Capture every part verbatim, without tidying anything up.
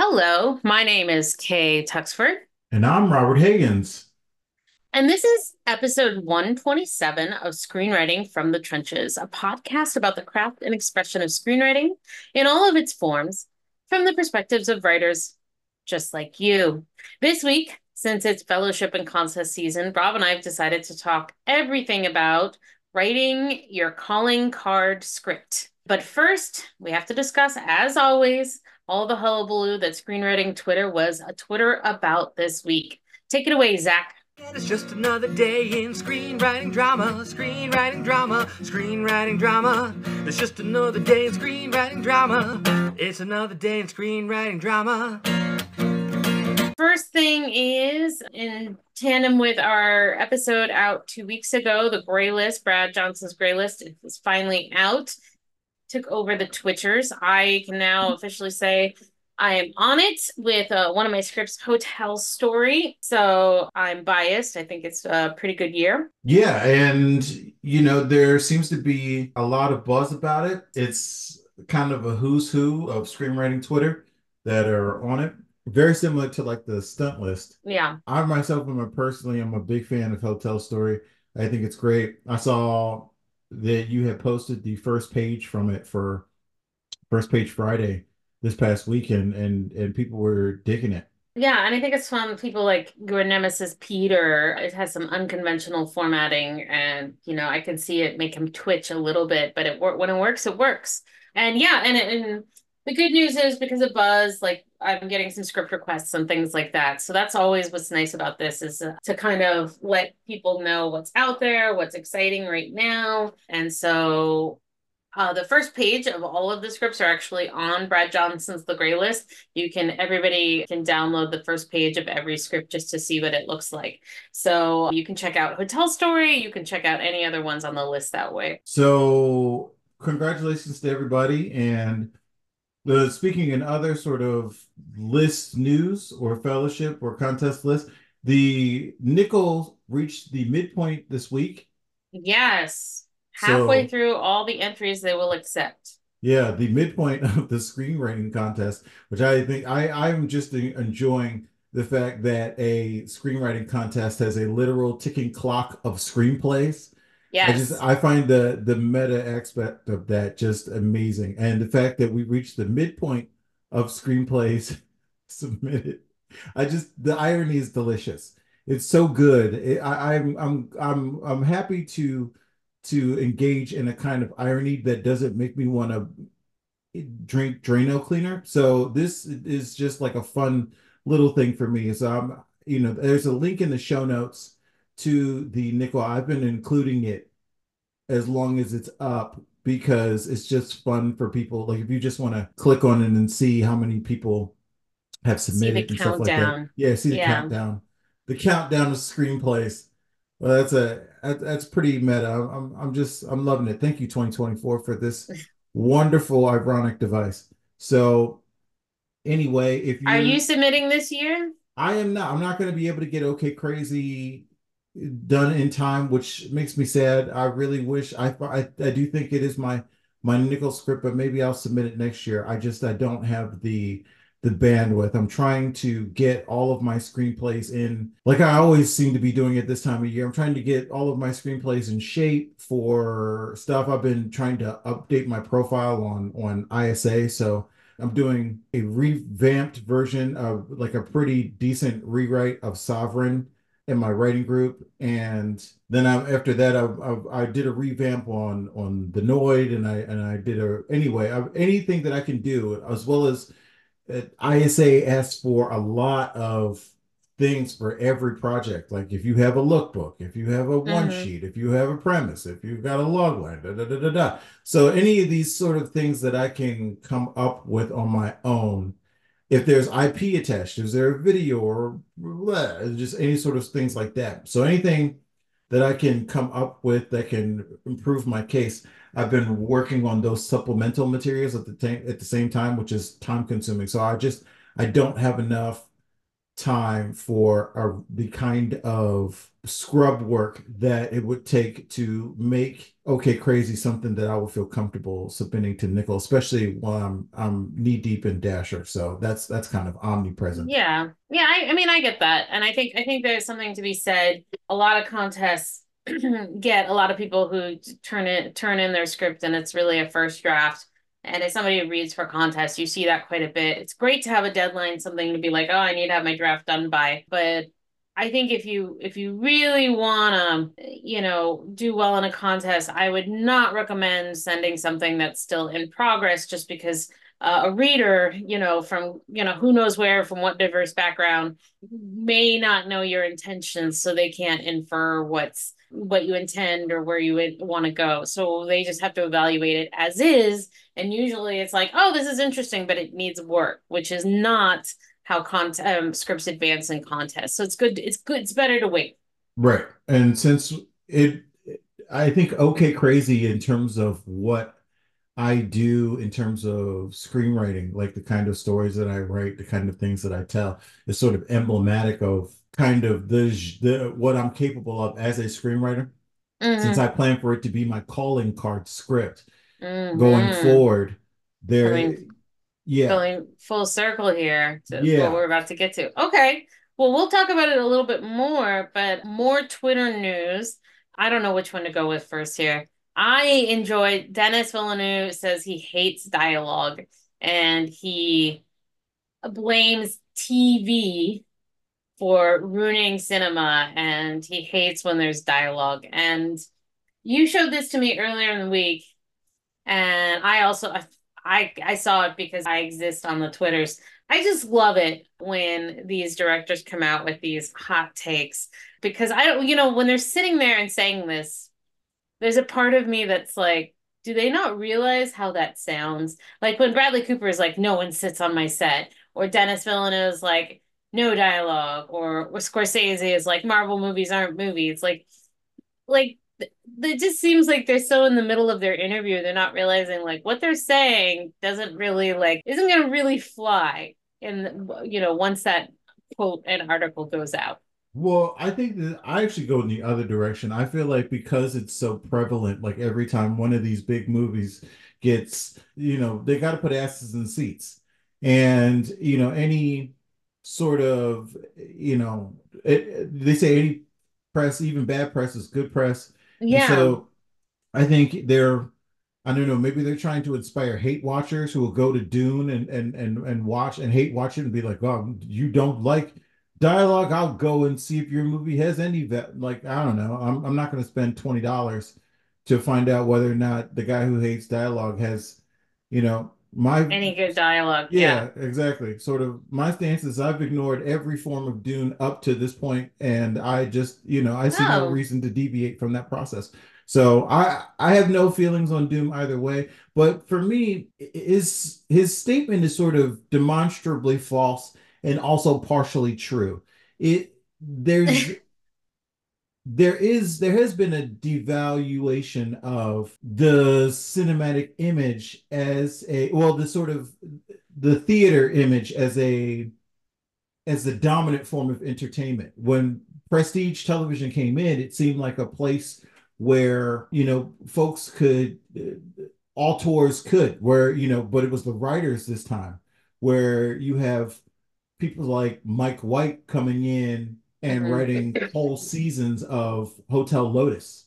Hello, my name is Kay Tuxford, And I'm Robert Higgins. and this is episode one twenty-seven of Screenwriting from the Trenches, a podcast about the craft and expression of screenwriting in all of its forms from the perspectives of writers just like you. This week, since it's fellowship and contest season, Rob and I have decided to talk everything about writing your calling card script. But first, we have to discuss, as always, all the hullabaloo that screenwriting Twitter was a Twitter about this week. Take it away, Zach. It's just another day in screenwriting drama, screenwriting drama, screenwriting drama. It's just another day in screenwriting drama. It's another day in screenwriting drama. First thing is, in tandem with our episode out two weeks ago, the Gray List, Brad Johnson's Gray List, is finally out. Took over the Twitchers. I can now officially say I am on it with uh, one of my scripts, Hotel Story. So I'm biased. I think it's a pretty good year. Yeah, and you know, there seems to be a lot of buzz about it. It's kind of a who's who of screenwriting Twitter that are on it. Very similar to like the stunt list. Yeah. I myself am a personally I'm a big fan of Hotel Story. I think it's great. I saw that you had posted the first page from it for First Page Friday this past weekend, and and people were digging it. Yeah, and I think it's fun. People like your Nemesis Peter. It has some unconventional formatting, and you know I can see it make him twitch a little bit, but it when it works, it works. And yeah, and and the good news is because of Buzz, like I'm getting some script requests and things like that. So that's always what's nice about this is uh, to kind of let people know what's out there, what's exciting right now. And so uh, the first page of all of the scripts are actually on Brad Johnson's The Gray List. You can, everybody can download the first page of every script just to see what it looks like. So you can check out Hotel Story. You can check out any other ones on the list that way. So congratulations to everybody. And the speaking in other sort of list news or fellowship or contest list, the nickel reached the midpoint this week. Yes. Halfway So through all the entries they will accept. yeah, the midpoint of the screenwriting contest, which I think I I'm just enjoying the fact that a screenwriting contest has a literal ticking clock of screenplays. I just Yes. I find the the meta aspect of that just amazing, and the fact that we reached the midpoint of screenplays submitted. I just the irony is delicious. It's so good. It, I, I'm I'm I'm I'm happy to to engage in a kind of irony that doesn't make me want to drink Drano cleaner. So this is just like a fun little thing for me. So I'm, you know, there's a link in the show notes to the nickel. I've been including it as long as it's up because it's just fun for people. Like if you just want to click on it and see how many people have See the submitted and stuff like that. countdown. Yeah, see the Yeah. countdown. The countdown of screenplays. Well, that's a that, that's pretty meta. I'm I'm just I'm loving it. Thank you, twenty twenty-four, for this wonderful ironic device. So anyway, if Are you you submitting this year? I am not I'm not going to be able to get OK Crazy done in time, which makes me sad. I really wish I I, I do think it is my my nickel script, but maybe I'll submit it next year. I just I don't have the the bandwidth. I'm trying to get all of my screenplays in, like I always seem to be doing it this time of year. I'm trying to get all of my screenplays in shape for stuff. I've been trying to update my profile on on I S A, so I'm doing a revamped version of like a pretty decent rewrite of Sovereign in my writing group, and then I, after that I, I, I did a revamp on on the Noid, and I and I did a anyway I, anything that I can do, as well as uh, I S A asks for a lot of things for every project. Like if you have a lookbook, if you have a one Mm-hmm. sheet, if you have a premise, if you've got a log line, da da da da da. So any of these sort of things that I can come up with on my own, if there's I P attached, is there a video or blah, just any sort of things like that. So anything that I can come up with that can improve my case. I've been working on those supplemental materials at the ta- at the same time, which is time consuming. So I just I don't have enough time for a, the kind of scrub work that it would take to make Okay Crazy something that I would feel comfortable submitting to Nickel, especially while I'm I'm knee deep in Dasher. So that's that's kind of omnipresent. Yeah. Yeah, I, I mean I get that. And I think I think there's something to be said. A lot of contests get a lot of people who turn it turn in their script and it's really a first draft. And as somebody who reads for contests, you see that quite a bit. It's great to have a deadline, something to be like, oh, I need to have my draft done by. But I think if you if you really want to, you know, do well in a contest, I would not recommend sending something that's still in progress just because uh, a reader, you know, from, you know, who knows where, from what diverse background, may not know your intentions, so they can't infer what's what you intend or where you would want to go. So they just have to evaluate it as is. And usually it's like, oh, this is interesting, but it needs work, which is not how con- um, scripts advance in contests. So it's good. It's good. It's better to wait. Right. And since it, I think Okay Crazy in terms of what I do in terms of screenwriting, like the kind of stories that I write, the kind of things that I tell, is sort of emblematic of kind of the the what I'm capable of as a screenwriter. Since Mm-hmm. I plan for it to be my calling card script going Mm-hmm. forward, there, Coming yeah, going full circle here to what yeah. we're about to get to. Okay. Well, we'll talk about it a little bit more, but more Twitter news. I don't know which one to go with first here. I enjoyed Dennis Villeneuve says he hates dialogue and he blames T V for ruining cinema and he hates when there's dialogue. And you showed this to me earlier in the week, and I also I I saw it because I exist on the Twitters. I just love it when these directors come out with these hot takes because I don't, you know, when they're sitting there and saying this, there's a part of me that's like, do they not realize how that sounds? Like when Bradley Cooper is like, no one sits on my set, or Dennis Villeneuve is like, no dialogue, or, or Scorsese is like, Marvel movies aren't movies. Like, like it just seems like they're so in the middle of their interview, they're not realizing like what they're saying doesn't really like isn't going to really fly in, you know, once that quote and article goes out. Well, I think that I actually go in the other direction. I feel like because it's so prevalent, like every time one of these big movies gets, you know, they got to put asses in seats. And, you know, any sort of, you know, it, they say any press, even bad press is good press. And Yeah. so I think they're, I don't know, maybe they're trying to inspire hate watchers who will go to Dune and and and and watch and hate watch it and be like, oh, you don't like dialogue? I'll go and see if your movie has any that like, I don't know. I'm I'm not gonna spend twenty dollars to find out whether or not the guy who hates dialogue has, you know, my Any good dialogue. Yeah. yeah, exactly. Sort of my stance is I've ignored every form of Dune up to this point, and I just, you know, I see no Oh, reason to deviate from that process. So I I have no feelings on Doom either way. But for me, his his statement is sort of demonstrably false and also partially true. It there's there is there has been a devaluation of the cinematic image as a well the sort of the theater image as a as the dominant form of entertainment. When prestige television came in, it seemed like a place where, you know, folks could, uh, auteurs could, where, you know, but it was the writers this time, where you have people like Mike White coming in and mhm. writing whole seasons of Hotel Lotus,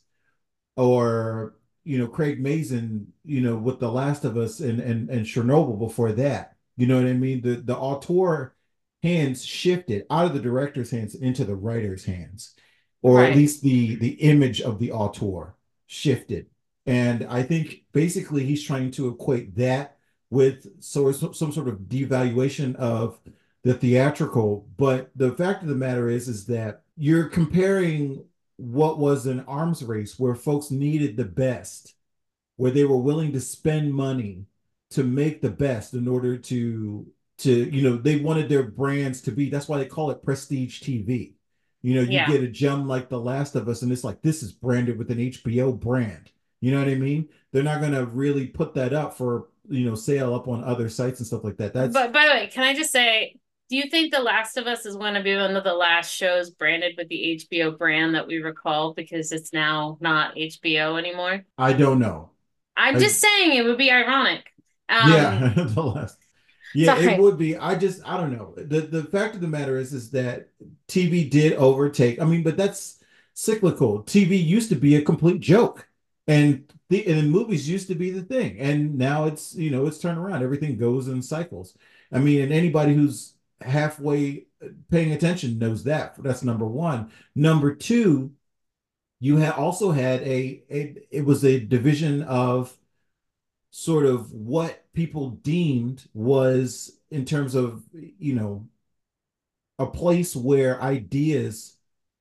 or you know Craig Mazin, you know, with The Last of Us and and and Chernobyl before that. You know what I mean? The the auteur hands shifted out of the director's hands into the writer's hands, or at Right. least the the image of the auteur shifted. And I think basically he's trying to equate that with so some sort of devaluation of the theatrical. But the fact of the matter is, is that you're comparing what was an arms race where folks needed the best, where they were willing to spend money to make the best in order to to you know they wanted their brands to be. That's why they call it prestige T V. You know, you Yeah. get a gem like The Last of Us, and it's like this is branded with an H B O brand. You know what I mean? They're not gonna really put that up for you know sale up on other sites and stuff like that. That's But by the way, can I just say, Do you think The Last of Us is going to be one of the last shows branded with the H B O brand that we recall because it's now not H B O anymore? I don't know. I'm I just saying it would be ironic. Um, Yeah, the last. Yeah, it sorry. would be. I just I don't know. The the fact of the matter is is that T V did overtake. I mean, but that's cyclical. T V used to be a complete joke. And the and movies used to be the thing. And now it's, you know, it's turned around. Everything goes in cycles. I mean, and anybody who's halfway paying attention knows that. That's number one. Number two, you had also had a, a it was a division of sort of what people deemed was in terms of, you know, a place where ideas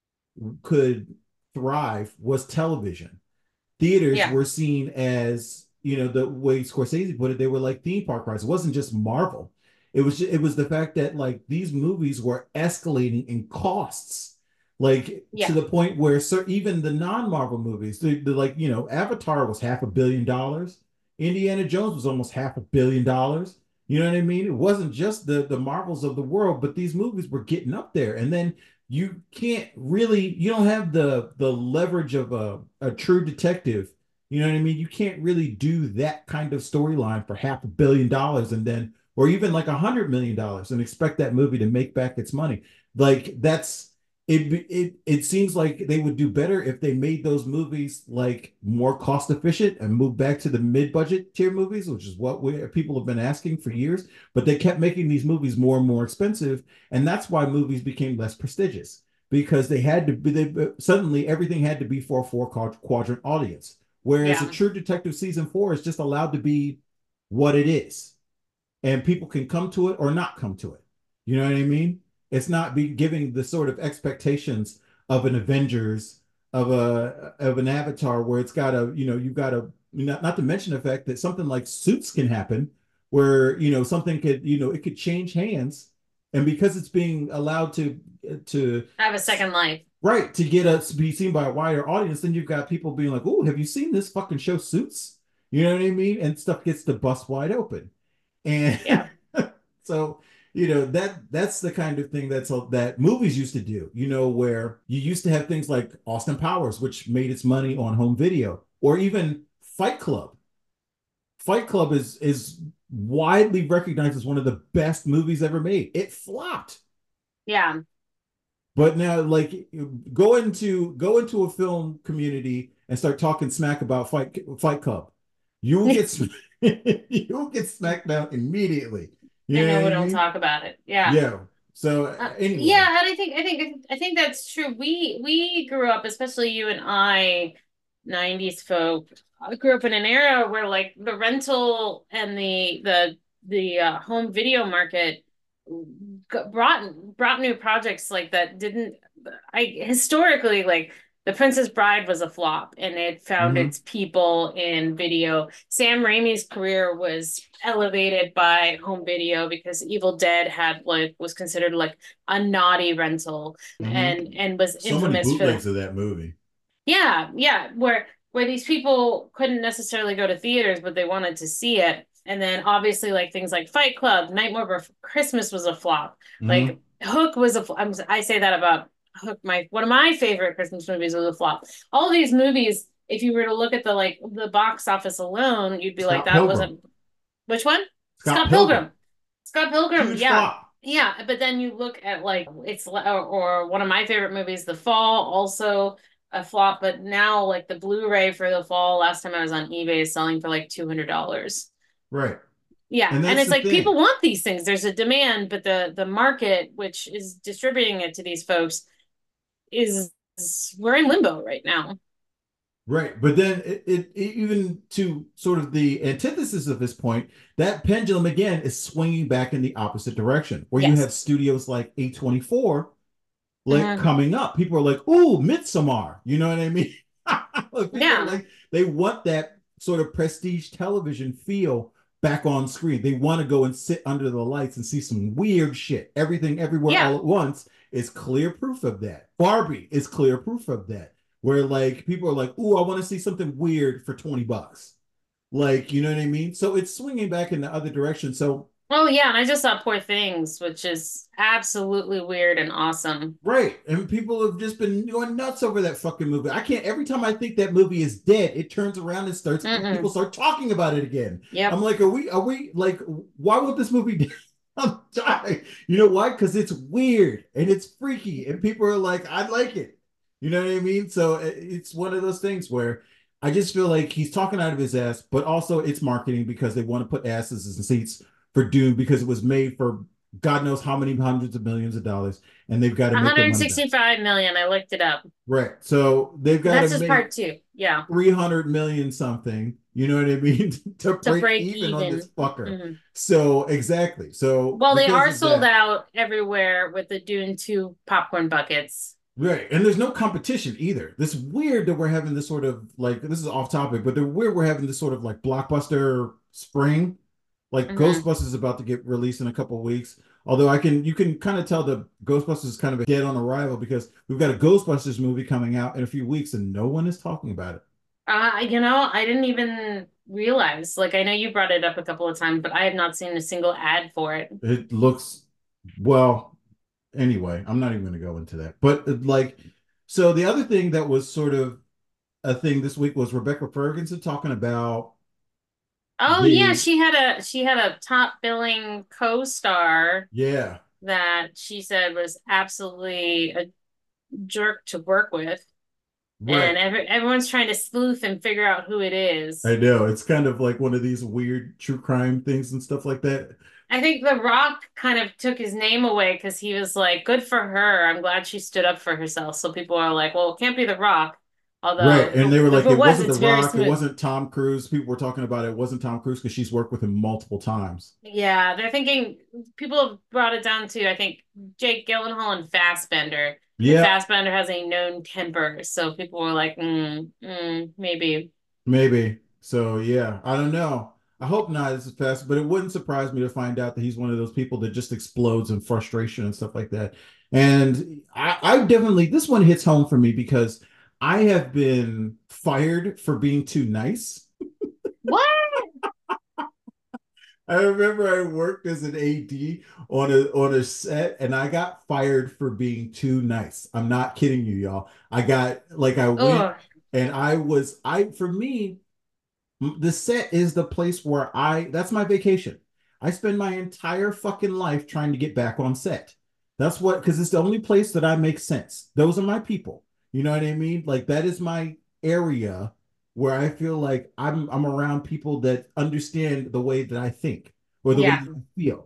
could thrive was television. Theaters Yeah. were seen as, you know, the way Scorsese put it, they were like theme park rides. It wasn't just Marvel. It was it was the fact that like these movies were escalating in costs, like to Yeah. the point where sir, even the non-Marvel movies, the, the like, you know, Avatar was half a billion dollars. Indiana Jones was almost half a billion dollars. You know what I mean? It wasn't just the the Marvels of the world, but these movies were getting up there. And then you can't really, you don't have the the leverage of a, a true detective. You know what I mean? You can't really do that kind of storyline for half a billion dollars and then, or even like a hundred million dollars and expect that movie to make back its money. Like that's it, it it seems like they would do better if they made those movies like more cost efficient and move back to the mid-budget tier movies, which is what we, people have been asking for years. But they kept making these movies more and more expensive, and that's why movies became less prestigious because they had to be. They, suddenly, everything had to be for a four quadrant audience, whereas a Yeah. True Detective season four is just allowed to be what it is, and people can come to it or not come to it. You know what I mean? It's not be giving the sort of expectations of an Avengers, of a of an Avatar, where it's got a, you know, you've got a, not, not to mention the fact that something like Suits can happen, where, you know, something could, you know, it could change hands, and because it's being allowed to to I have a second life. right to get us be seen by a wider audience, then you've got people being like, "Oh, have you seen this fucking show Suits?" You know what I mean? And stuff gets to bust wide open. And Yeah. so, you know, that that's the kind of thing that's that movies used to do, you know, where you used to have things like Austin Powers, which made its money on home video, or even Fight Club. Fight Club is is widely recognized as one of the best movies ever made. It flopped. Yeah. But now, like, go into go into a film community and start talking smack about Fight Fight Club. You'll get you'll get smacked down immediately. You I know know what we I don't mean? talk about it. Yeah. Yeah. So Uh, anyway, yeah, and I think I think I think that's true. We we grew up, especially you and I, nineties folk. I grew up in an era where like the rental and the the the uh, home video market brought brought new projects like that didn't I historically like The Princess Bride was a flop and it found hmm its people in video. Sam Raimi's career was elevated by home video because Evil Dead had like was considered like a naughty rental hmm and and was so many infamous for that. bootlegs of that movie. Yeah, yeah, where where these people couldn't necessarily go to theaters, but they wanted to see it. And then obviously like things like Fight Club, Nightmare Before Christmas was a flop. Like hmm Hook was a I'm, I say that about Hook, my one of my favorite Christmas movies was a flop. All these movies, if you were to look at the like the box office alone, you'd be like, Scott that Pilgrim. wasn't which one? Scott Scott Pilgrim. Pilgrim. Scott Pilgrim, Huge yeah. flop. Yeah, but then you look at like it's or, or one of my favorite movies, The Fall, also a flop, but now like the Blu-ray for The Fall, last time I was on eBay is selling for like two hundred dollars. Right. Yeah, And and that's it's the like people thing. want these things. There's a demand, but the the market, which is distributing it to these folks, is we're in limbo right now. Right. But then it, it, it even to sort of the antithesis of this point, that pendulum again is swinging back in the opposite direction, where you Yes. have studios like A twenty-four like Mhm. coming up. People are like, "Ooh, Midsommar." You know what I mean? People are Yeah. like, they want that sort of prestige television feel back on screen. They want to go and sit under the lights and see some weird shit. Everything, everywhere, Yeah. all at once is clear proof of that. Barbie is clear proof of that. Where like people are like, "Ooh, I want to see something weird for twenty bucks." Like, you know what I mean? So it's swinging back in the other direction. So Oh yeah, and I just saw Poor Things, which is absolutely weird and awesome. Right. And people have just been going nuts over that fucking movie. I can't, every time I think that movie is dead, it turns around and starts, people Mm-mm. start talking about it again. I'm Yep. like, are we, are we, like, why would this movie I'm dying. You know why? Because it's weird and it's freaky, and people are like, I like it. You know what I mean? So it's one of those things where I just feel like he's talking out of his ass, but also it's marketing because they want to put asses in seats for Dune because it was made for God knows how many hundreds of millions of dollars, and they've got to make their money back. one hundred sixty-five million. I looked it up. Right. So they've got to That's just make part two. Yeah. three hundred million something, you know what I mean, to To break break even on this even. fucker. Mhm. So exactly. So Well, they because are of sold that, out everywhere with the Dune two popcorn buckets. right. And there's no competition either. This weird that we're having this sort of like this is off topic, but they're weird we're having this sort of like blockbuster spring. Like Hmm. Ghostbusters is about to get released in a couple of weeks. Although I can you can kind of tell the Ghostbusters is kind of dead on arrival because we've got a Ghostbusters movie coming out in a few weeks and no one is talking about it. Uh, you know, I didn't even realize. Like, I know you brought it up a couple of times, but I have not seen a single ad for it. It looks well, anyway, I'm not even going to go into that. But uh, like, so the other thing that was sort of a thing this week was Rebecca Ferguson talking about Oh yeah, the, she had a she had a top billing co-star yeah, that she said was absolutely a jerk to work with, and right. every, everyone's trying to sleuth and figure out who it is. I know. It's kind of like one of these weird true crime things and stuff like that. I think The Rock kind of took his name away because he was like, "Good for her. I'm glad she stood up for herself." So people are like, "Well, it can't be The Rock." Right. And Although they were if, if like, it it was, wasn't The it's very Rock, it smooth. wasn't Tom Cruise. People were talking about it. It wasn't Tom Cruise because she's worked with him multiple times. Yeah, they're thinking people have brought it down to I think Jake Gyllenhaal and Fassbender, and Yeah, Fassbender has a known temper, so people were like, mm, mm, maybe. maybe. So yeah, I don't know. I hope not as fast, but it wouldn't surprise me to find out that he's one of those people that just explodes in frustration and stuff like that. And I, I definitely this one hits home for me because I have been fired for being too nice. What? I remember I worked as an A D on a on a set and I got fired for being too nice. I'm not kidding you, y'all. I got like I went Oh, and I was I for me the set is the place where I, that's my vacation. I spend my entire fucking life trying to get back on set. That's what, because it's the only place that I make sense. Those are my people. You know what I mean? Like that is my area where I feel like I'm I'm around people that understand the way that I think or the way yeah. that I feel.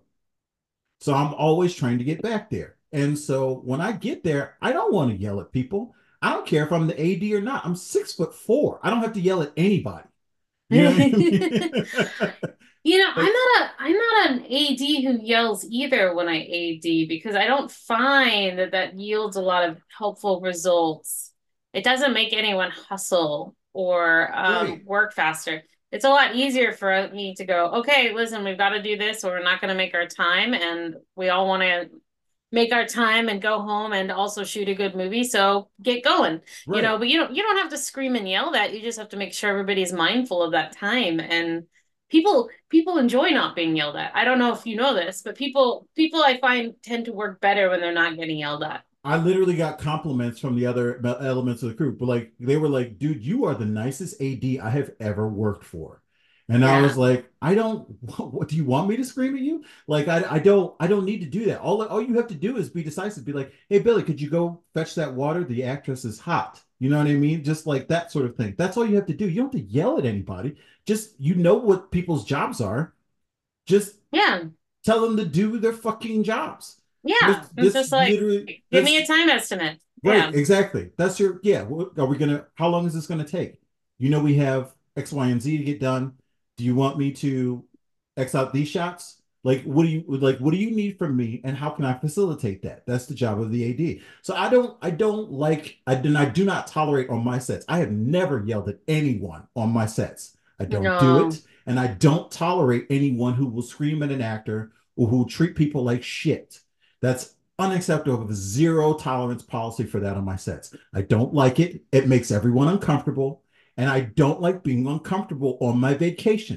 So I'm always trying to get back there. And so when I get there, I don't want to yell at people. I don't care if I'm the A D or not. I'm six foot four. I don't have to yell at anybody. You know what I mean? You know, I'm Like, not a I'm not an A D who yells either when I A D because I don't find that that yields a lot of helpful results. It doesn't make anyone hustle or um, right, work faster. It's a lot easier for me to go, okay, listen, we've got to do this, or we're not going to make our time, and we all want to make our time and go home and also shoot a good movie. So get going, you know, right. but you don't you don't have to scream and yell that. You just have to make sure everybody's mindful of that time. And people people enjoy not being yelled at. I don't know if you know this, but people people I find tend to work better when they're not getting yelled at. I literally got compliments from the other elements of the crew, but like they were like, dude, you are the nicest A D I have ever worked for. And I was Yeah. like, I don't, what do you want me to scream at you? Like, I, I don't, I don't need to do that. All, all you have to do is be decisive. Be like, hey, Billy, could you go fetch that water? The actress is hot. You know what I mean? Just like that sort of thing. That's all you have to do. You don't have to yell at anybody. Just, you know what people's jobs are. Just Yeah. tell them to do their fucking jobs. This, Yeah. It's this just like literally, give me a that's time estimate. right, Yeah. exactly. That's your, yeah. Are we gonna, how long is this gonna take? You know, we have X, Y, and Z to get done. Do you want me to X out these shots? Like, what do you like? What do you need from me, and how can I facilitate that? That's the job of the A D. So I don't, I don't like, I do, I do not tolerate on my sets. I have never yelled at anyone on my sets. I don't do No. it, and I don't tolerate anyone who will scream at an actor or who will treat people like shit. That's unacceptable with zero tolerance policy for that on my sets. I don't like it. It makes everyone uncomfortable. And I don't like being uncomfortable on my vacation.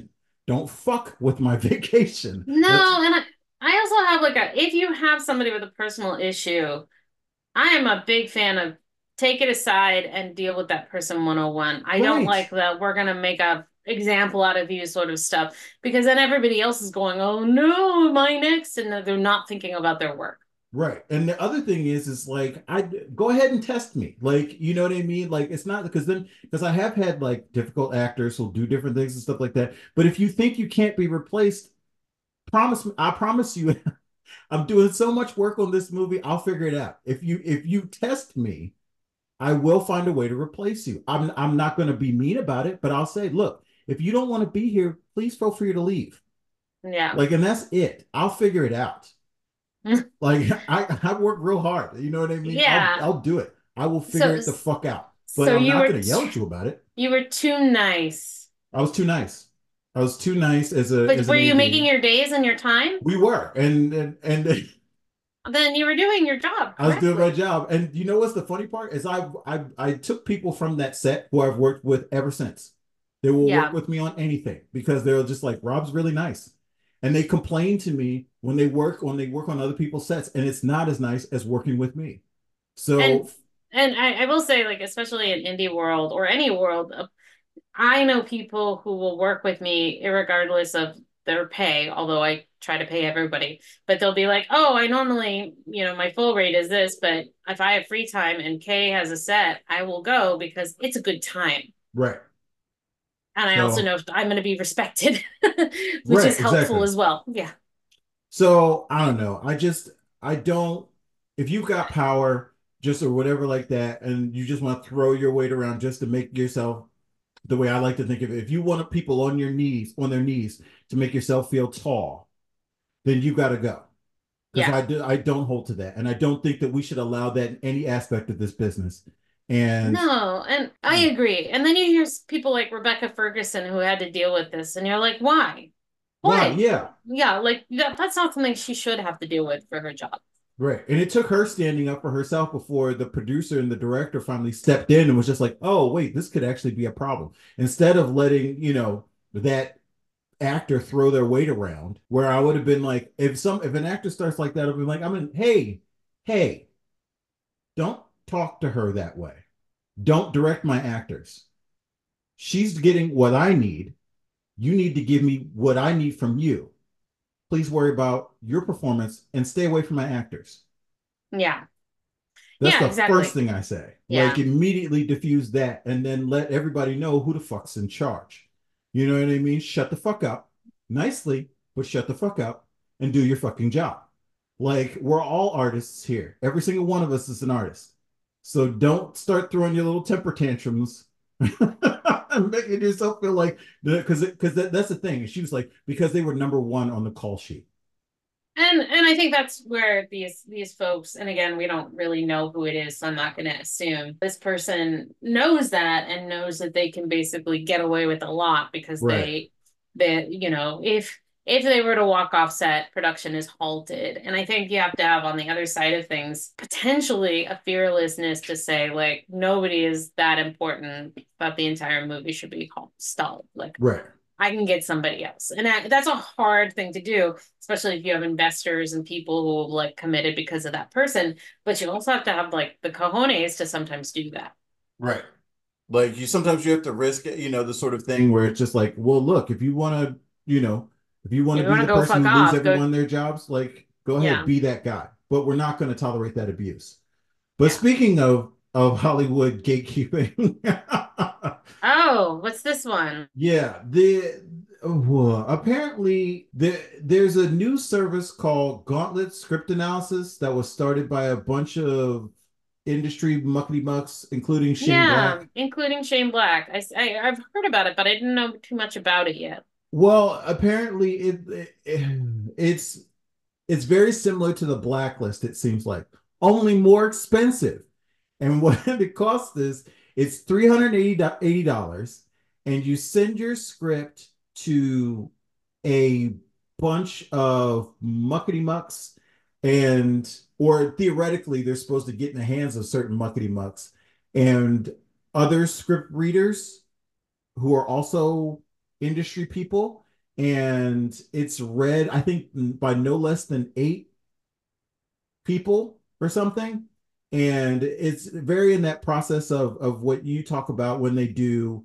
don't fuck with my vacation. That's No, and I, I also have like a, if you have somebody with a personal issue, I am a big fan of take it aside and deal with that person one oh one. I don't right. like that we're gonna make a example out of you sort of stuff because then everybody else is going, oh no, my next, and they're not thinking about their work. Right. And the other thing is, is like, I go ahead and test me. Like, you know what I mean? Like, it's not because then, because I have had like difficult actors who'll do different things and stuff like that. But if you think you can't be replaced, promise me, I promise you, I'm doing so much work on this movie, I'll figure it out. If you if you test me, I will find a way to replace you. I'm I'm not going to be mean about it, but I'll say, look, if you don't want to be here, please feel free to leave. Yeah. Like, and that's it. I'll figure it out. Like I I work real hard. You know what I mean? I'll Yeah. I'll do it. I will figure So, it the fuck out. But so I'm you not were going to yell t at you about it. you were too nice. I was too nice. I was too nice as a But as an were you making A D. your days and your time? We were, and and and Then you were doing your job I was doing my correctly. job. And you know what's the funny part is I I I took people from that set who I've worked with ever since. They will work Yeah. with me on anything because they're just like, Rob's really nice. And they complain to me when they work when they work on other people's sets, and it's not as nice as working with me. And So and I, I will say, like, especially in indie world or any world, uh, I know people who will work with me regardless of their pay, although I try to pay everybody. But they'll be like, oh, I normally, you know, my full rate is this, but if I have free time and Kay has a set, I will go because it's a good time. right. And I also So know I'm going to be respected, which is right, helpful exactly. as well. Yeah. So I don't know. I just I don't if you've got power just or whatever like that, and you just want to throw your weight around just to make yourself the way I like to think of it. If you want people on your knees, on their knees to make yourself feel tall, then you got to go. Because Yeah. I do, I don't hold to that, and I don't think that we should allow that in any aspect of this business. And No, and I mm, agree. And then you hear people like Rebecca Ferguson who had to deal with this, and you're like, why? wow, Why? yeah, Yeah, like that, that's not something she should have to deal with for her job. right. And it took her standing up for herself before the producer and the director finally stepped in and was just like, "Oh, wait, this could actually be a problem." Instead of letting you know that actor throw their weight around, where I would have been like, if some if an actor starts like that, I'd be like, I'm in, hey, hey, don't talk to her that way. Don't direct my actors. She's getting what I need. You need to give me what I need from you. Please worry about your performance and stay away from my actors. Yeah. That's Yeah, the first exactly. thing I say. Like Yeah. immediately diffuse that and then let everybody know who the fuck's in charge. You know what I mean? Shut the fuck up nicely, but shut the fuck up and do your fucking job. Like we're all artists here. Every single one of us is an artist. So don't start throwing your little temper tantrums and making yourself feel like because because that, that's the thing. She was like because they were number one on the call sheet. And and I think that's where these these folks, and again, we don't really know who it is, so I'm not going to assume this person knows that and knows that they can basically get away with a lot because Right. they they you know, if if they were to walk off set, production is halted. And I think you have to have on the other side of things potentially a fearlessness to say like nobody is that important, but the entire movie should be stalled. Like Right. I can get somebody else. And that, that's a hard thing to do, especially if you have investors and people who have like committed because of that person. But you also have to have like the cojones to sometimes do that. Right. Like you sometimes you have to risk it, you know, the sort of thing where it's just like, well, look, if you want to, you know, if you want If to you be want to the go person fuck who lose off, go, everyone their jobs, like go ahead, yeah, be that guy. But we're not going to tolerate that abuse. But yeah. speaking of of Hollywood gatekeeping, Oh, what's this one? yeah, the uh, apparently there there's a new service called Gauntlet Script Analysis that was started by a bunch of industry muckety mucks, including Shane Yeah, Black. including Shane Black. I, I, I've heard about it, but I didn't know too much about it yet. Well, apparently it, it it's it's very similar to the Blacklist, it seems like, only more expensive. And what it costs is it's three hundred eighty dollars and you send your script to a bunch of muckety mucks and or theoretically they're supposed to get in the hands of certain muckety mucks and other script readers who are also industry people, and it's read, I think, by no less than eight people or something. And it's very in that process of of what you talk about when they do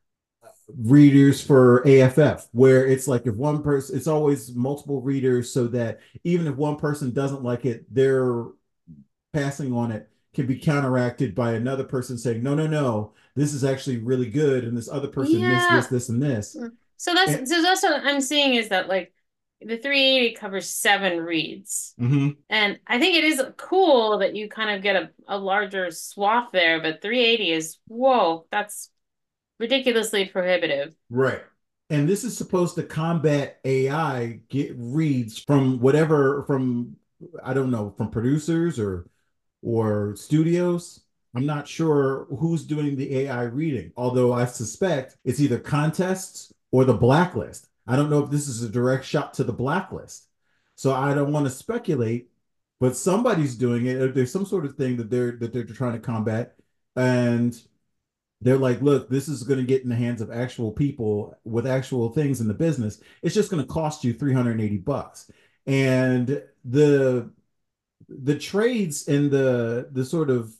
readers for A F F, where it's like if one person, it's always multiple readers, so that even if one person doesn't like it, their passing on it can be counteracted by another person saying, no, no, no, this is actually really good, and this other person missed this, Yeah. this, and this. So that's And, so that's what I'm seeing is that like the three eighty covers seven reads. mm-hmm. And I think it is cool that you kind of get a, a larger swath there, but three eighty is, whoa, that's ridiculously prohibitive. Right. And this is supposed to combat A I get reads from whatever, from I don't know, from producers or or studios. I'm not sure who's doing the A I reading, although I suspect it's either contests or the blacklist. I don't know if this is a direct shot to the blacklist. So I don't want to speculate, but somebody's doing it. There's some sort of thing that they're that they're trying to combat. And they're like, look, this is going to get in the hands of actual people with actual things in the business. It's just going to cost you three hundred eighty bucks. And the the trades and the the sort of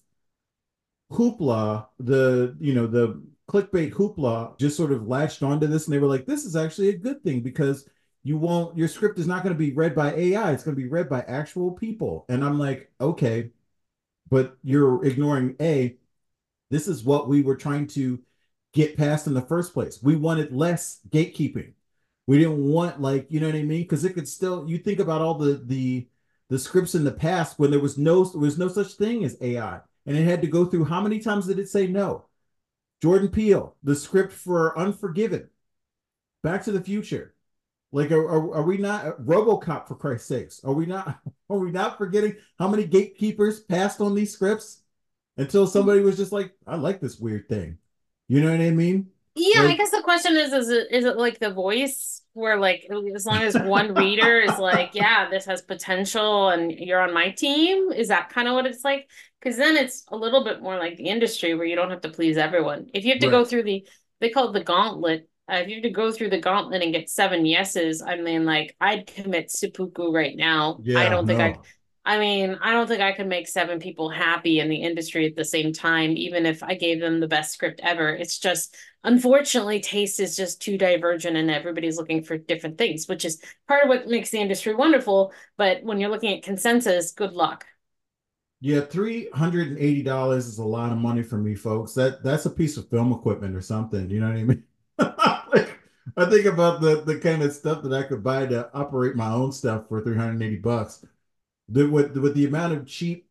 hoopla, the you know, the clickbait hoopla just sort of latched onto this, and they were like, this is actually a good thing because you won't, your script is not going to be read by A I, it's going to be read by actual people. And I'm like, okay, but you're ignoring A, this is what we were trying to get past in the first place. We wanted less gatekeeping. We didn't want, like, you know what I mean? Because it could still, you think about all the the the scripts in the past when there was no there was no such thing as A I. And it had to go through, how many times did it say no? Jordan Peele, the script for Unforgiven, Back to the Future. Like, are, are, are we not RoboCop, for Christ's sakes? Are we not are we not forgetting how many gatekeepers passed on these scripts until somebody was just like, I like this weird thing. You know what I mean? Yeah, I Like, guess the question is, is it is it like The Voice, where like as long as one reader is like, yeah, this has potential and you're on my team, is that kind of what it's like? Because then it's a little bit more like the industry where you don't have to please everyone. If you have to go right. through the, they call it the gauntlet. Uh, if you have to go through the gauntlet and get seven yeses, I mean, like I'd commit seppuku right now. I Yeah, don't think I, no. I mean, I don't think I could make seven people happy in the industry at the same time, even if I gave them the best script ever. It's just, unfortunately, taste is just too divergent and everybody's looking for different things, which is part of what makes the industry wonderful. But when you're looking at consensus, good luck. Yeah, three hundred eighty dollars is a lot of money for me, folks. That that's a piece of film equipment or something. You know what I mean? Like, I think about the the kind of stuff that I could buy to operate my own stuff for three hundred eighty bucks. The, with with the amount of cheap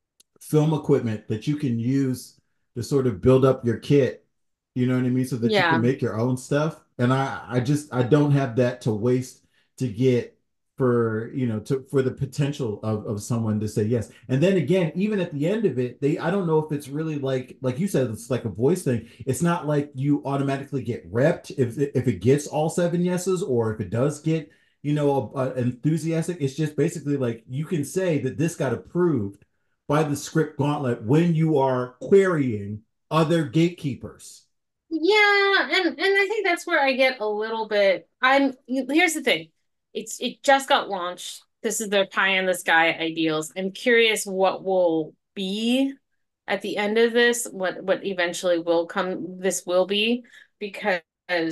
film equipment that you can use to sort of build up your kit, you know what I mean, so that you can Yeah. make your own stuff. And I I just I don't have that to waste to get for, you know, to for the potential of of someone to say yes. And then again, even at the end of it, they I don't know if it's really like like you said, it's like a voice thing. It's not like you automatically get repped if if it gets all seven yeses, or if it does get, you know, a, a enthusiastic. It's just basically like you can say that this got approved by the script gauntlet when you are querying other gatekeepers. Yeah, and and I think that's where I get a little bit. I'm Here's the thing. It's it just got launched. This is their pie in the sky ideals. I'm curious what will be at the end of this, what what eventually will come this will be, because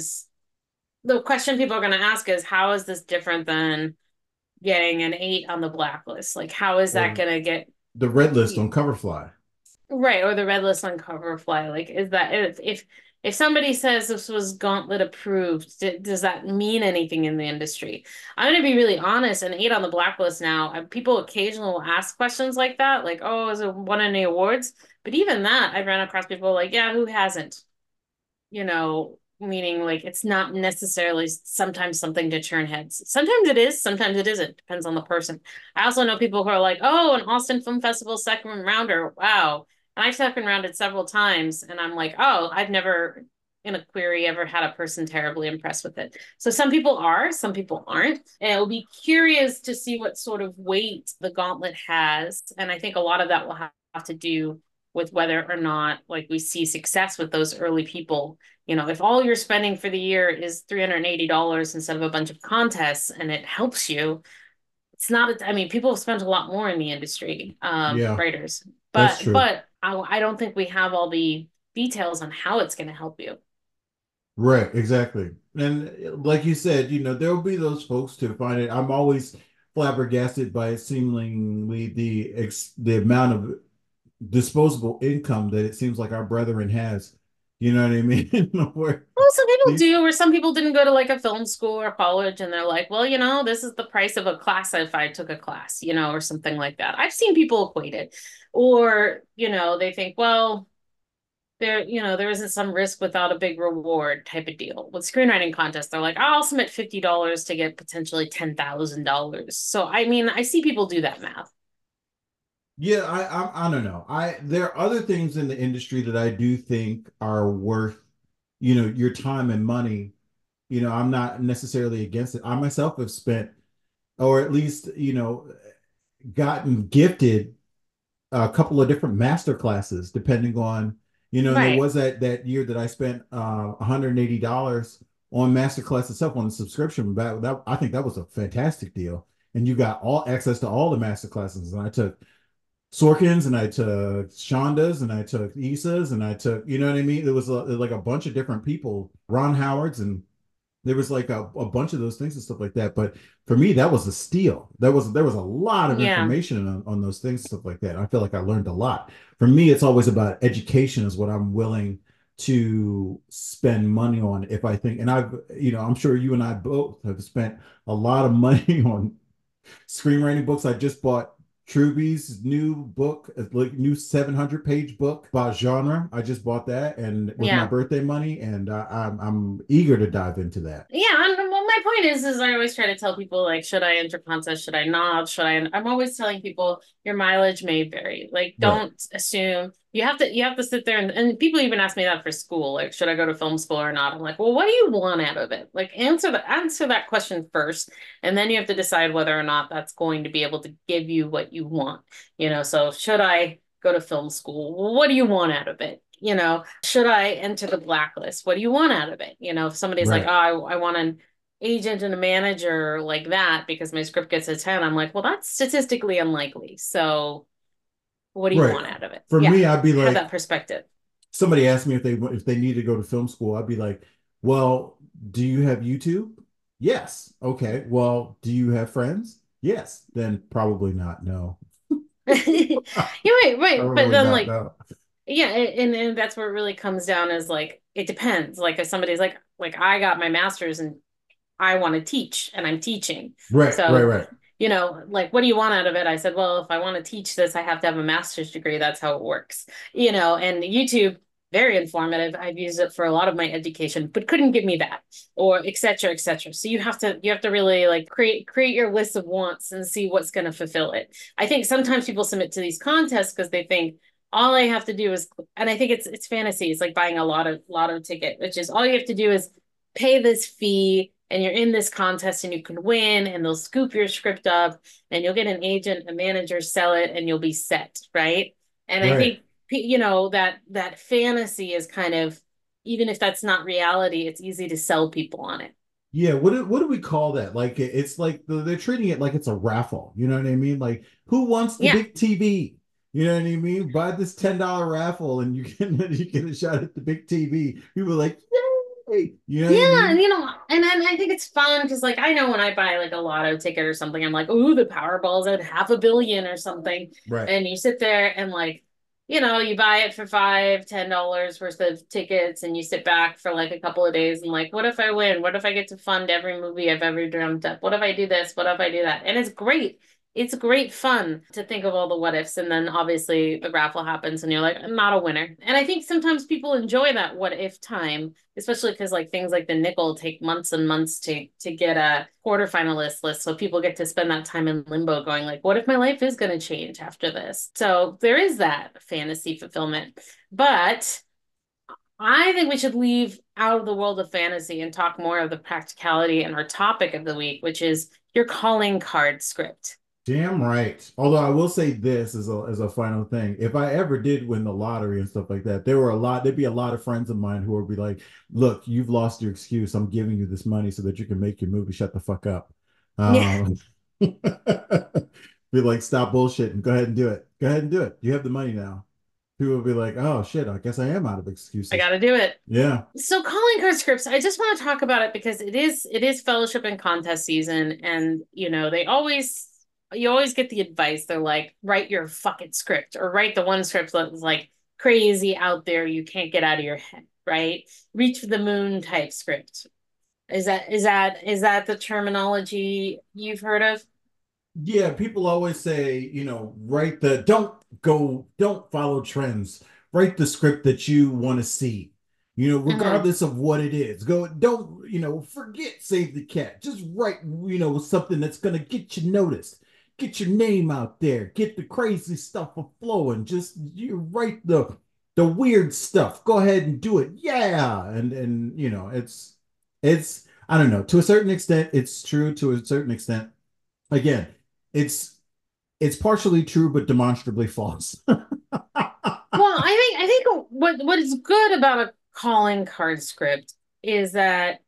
the question people are going to ask is, how is this different than getting an eight on the blacklist? Like, how is that Or going to get the red list on Coverfly. right, or the red list on Coverfly? Like, is that if if if somebody says this was Gauntlet approved, d does that mean anything in the industry? I'm going to be really honest. An eight on the blacklist now, uh, people occasionally will ask questions like that, like, "Oh, is it won any awards?" But even that, I've ran across people like, "Yeah, who hasn't?" You know, meaning like it's not necessarily sometimes something to turn heads. Sometimes it is, sometimes it isn't. Depends on the person. I also know people who are like, "Oh, an Austin Film Festival second rounder. Wow." And I've second rounded several times, and I'm like, "Oh, I've never in a query ever had a person terribly impressed with it." So some people are, some people aren't. And it'll be curious to see what sort of weight the gauntlet has. And I think a lot of that will have to do with whether or not like we see success with those early people. You know, if all you're spending for the year is three hundred eighty dollars instead of a bunch of contests and it helps you, it's not, I mean, people have spent a lot more in the industry, um, Yeah, writers, that's but, true. but I, I don't think we have all the details on how it's going to help you. Right, exactly. And like you said, you know, there will be those folks to find it. I'm always flabbergasted by seemingly the ex the amount of disposable income that it seems like our brethren has. You know what I mean? Where Well, some people these, do, or some people didn't go to like a film school or college, and they're like, well, you know, this is the price of a class if I took a class, you know, or something like that. I've seen people equate it, or, you know, they think, well, there, you know, there isn't some risk without a big reward type of deal. With screenwriting contests, they're like, oh, I'll submit fifty dollars to get potentially ten thousand dollars. So, I mean, I see people do that math. yeah, I, I I don't know. I there are other things in the industry that I do think are worth, you know, your time and money. You know, I'm not necessarily against it. I myself have spent, or at least, you know, gotten gifted a couple of different master classes depending on, you know, and there Right. was that that year that I spent uh one hundred eighty dollars on master class itself on the subscription. That, that I think that was a fantastic deal. And you got all access to all the master classes. And I took Sorkin's and I took Shonda's and I took Issa's and I took, you know what I mean? It was a, like a bunch of different people, Ron Howard's, and there was like a, a bunch of those things and stuff like that. But for me, that was a steal. There was there was a lot of Yeah. information on, on those things and stuff like that. I feel like I learned a lot. For me, it's always about education is what I'm willing to spend money on if I think, and I've, you know, I'm sure you and I both have spent a lot of money on screenwriting books. I just bought Truby's new book, like new seven hundred page book about genre. I just bought that and with my Yeah. birthday money, and I, I'm I'm eager to dive into that. Yeah, and well, my point is, is I always try to tell people like, should I enter contests? Should I not? Should I? I'm always telling people your mileage may vary. Like, Right. don't assume you have to. You have to sit there and, and people even ask me that for school. Like, should I go to film school or not? I'm like, well, what do you want out of it? Like, answer the answer that question first, and then you have to decide whether or not that's going to be able to give you what you want. You know, so should I go to film school? Well, what do you want out of it? You know, should I enter the blacklist? What do you want out of it? You know, if somebody's like, oh, Right. I, I want an agent and a manager like that because my script gets a ten, I'm like, well, that's statistically unlikely. So what do you Right. want out of it? For Yeah, me, I'd be have like, that perspective. somebody asked me if they if they need to go to film school, I'd be like, well, do you have YouTube? Yes. Okay. Well, do you have friends? Yes. Then probably not. No. You're right, right. But Probably then not. like, No. yeah, and, and that's where it really comes down is like, it depends. Like if somebody's like, like I got my master's and I want to teach and I'm teaching. Right. Right. So, Right. you know, like, what do you want out of it? I said, well, if I want to teach this, I have to have a master's degree. That's how it works. You know, and YouTube, very informative. I've used it for a lot of my education, but couldn't give me that or et cetera, et cetera. So you have to, you have to really like create, create your list of wants and see what's going to fulfill it. I think sometimes people submit to these contests because they think all I have to do is, and I think it's, it's fantasy. It's like buying a lotto, lotto ticket, which is all you have to do is pay this fee and you're in this contest and you can win and they'll scoop your script up and you'll get an agent, a manager, sell it and you'll be set, right? And I Right. think you know that that fantasy is kind of, even if that's not reality, it's easy to sell people on it. Yeah, what do, what do we call that? Like it's like they're treating it like it's a raffle. You know what I mean? Like who wants the Yeah. big T V? You know what I mean? Buy this ten dollar raffle and you get you get a shot at the big T V. People are like, yay! You know what I Yeah, and mean? you know, and then I think it's fun because like I know when I buy like a lotto ticket or something, I'm like, ooh, the Powerball's at half a billion or something. Right. And you sit there and like, you know, you buy it for five, ten dollars worth of tickets and you sit back for like a couple of days and like, what if I win? What if I get to fund every movie I've ever dreamt up? What if I do this? What if I do that? And it's great. It's great fun to think of all the what ifs. And then obviously the raffle happens and you're like, I'm not a winner. And I think sometimes people enjoy that what if time, especially because like things like the nickel take months and months to to get a quarterfinalist list. So people get to spend that time in limbo going like, what if my life is going to change after this? So there is that fantasy fulfillment. But I think we should leave out of the world of fantasy and talk more of the practicality and our topic of the week, which is your calling card script. Damn right. Although I will say this as a as a final thing, if I ever did win the lottery and stuff like that, there were a lot, there'd be a lot of friends of mine who would be like, "Look, you've lost your excuse. I'm giving you this money so that you can make your movie. Shut the fuck up." Yeah, Um, be like, "Stop bullshitting. Go ahead and do it. Go ahead and do it. You have the money now." People will be like, "Oh shit, I guess I am out of I excuses." gotta do it. Yeah. So calling card scripts, I just want to talk about it because it is it is fellowship and contest season, and you know they always you always get the advice. They're like, write your fucking script or write the one script that's like crazy out there you can't get out of your head, right? Reach for the moon type script. Is that is that is that the terminology you've heard of? Yeah, people always say, you know, write the don't go, don't follow trends. Write the script that you want to see, you know, Hmm. regardless of what it is. Go, don't, you know, forget Save the Cat. Just write, you know, something that's going to get you noticed, get your name out there, get the crazy stuff flowing. Just you write the the weird stuff. Go ahead and do it. Yeah. And and you know, it's it's I don't know, to a certain extent, it's true to a certain extent. Again, it's it's partially true but demonstrably false. Well, I think I think what what is good about a calling card script is that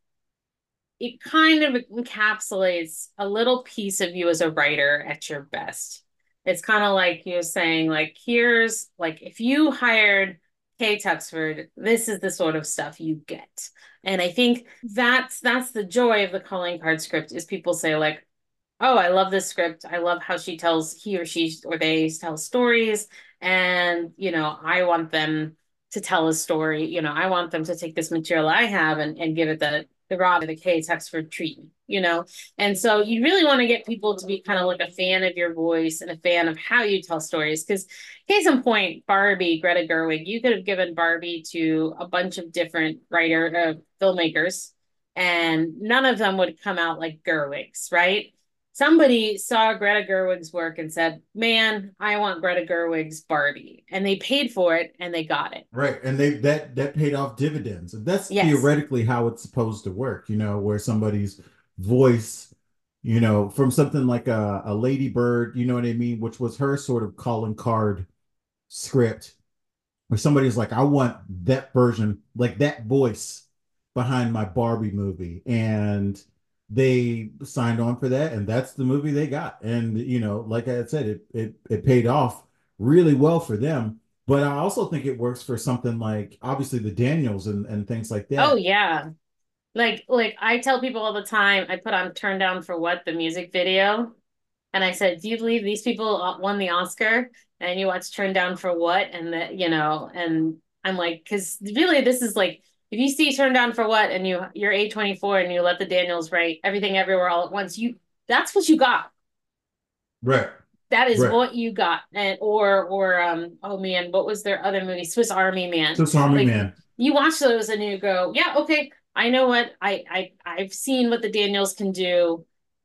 it kind of encapsulates a little piece of you as a writer at your best. It's kind of like you're saying, like, here's like if you hired Kay Tuxford, this is the sort of stuff you get. And I think that's that's the joy of the calling card script is people say, like, oh, I love this script. I love how she tells he or she or they tell stories. And, you know, I want them to tell a story. You know, I want them to take this material I have and, and give it the the Rob or the Kay Tuxford treatment, you know? And so you really want to get people to be kind of like a fan of your voice and a fan of how you tell stories. Because case in point, Barbie, Greta Gerwig, you could have given Barbie to a bunch of different writer uh, filmmakers, and none of them would come out like Gerwig's, right? Somebody saw Greta Gerwig's work and said, "Man, I want Greta Gerwig's Barbie," and they paid for it and they got it. Right. And they that that paid off dividends. And that's Yes. theoretically how it's supposed to work, you know, where somebody's voice, you know, from something like a, a Lady Bird, you know what I mean, which was her sort of calling card script, where somebody's like, I want that version, like that voice behind my Barbie movie. And they signed on for that, and that's the movie they got. And you know, like I said, it it it paid off really well for them. But I also think it works for something like obviously the Daniels and, and things like Oh that. yeah. Like like I tell people all the time, I put on Turn Down for What, the music video, and I said, "Do you believe these people won the Oscar?" And you watch Turn Down for What, and that you know, and I'm like, because really, this is like, if you see Turn Down for What, and you you're A twenty-four and you let the Daniels write Everything Everywhere All at Once, you that's what you got. Right, That is right. what you got. And or or um oh man, what was their other movie? Swiss Army Man. Swiss Army Like Man. you watch those and you go, yeah, okay, I know what I I I've seen what the Daniels can do,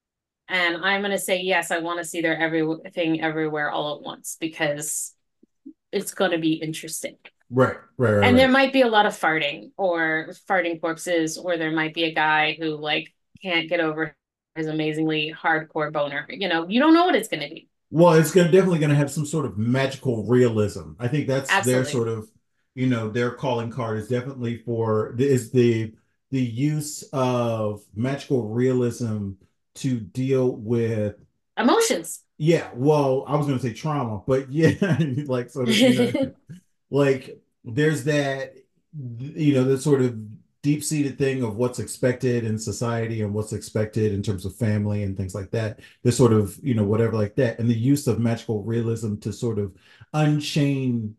and I'm gonna say yes, I want to see their everything everywhere all at once because it's gonna be interesting. Right, right, right, And there right. might be a lot of farting or farting corpses, or there might be a guy who like can't get over his amazingly hardcore boner. You know, you don't know what it's gonna be. Well, it's gonna definitely gonna have some sort of magical realism. I think that's their Absolutely. sort of, you know, their calling card is definitely for is the the use of magical realism to deal with, Emotions. yeah, well, I was gonna say trauma, but yeah, like sort of, you know, like there's that, you know, the sort of deep-seated thing of what's expected in society and what's expected in terms of family and things like that. This sort of, you know, whatever like that. And the use of magical realism to sort of unchain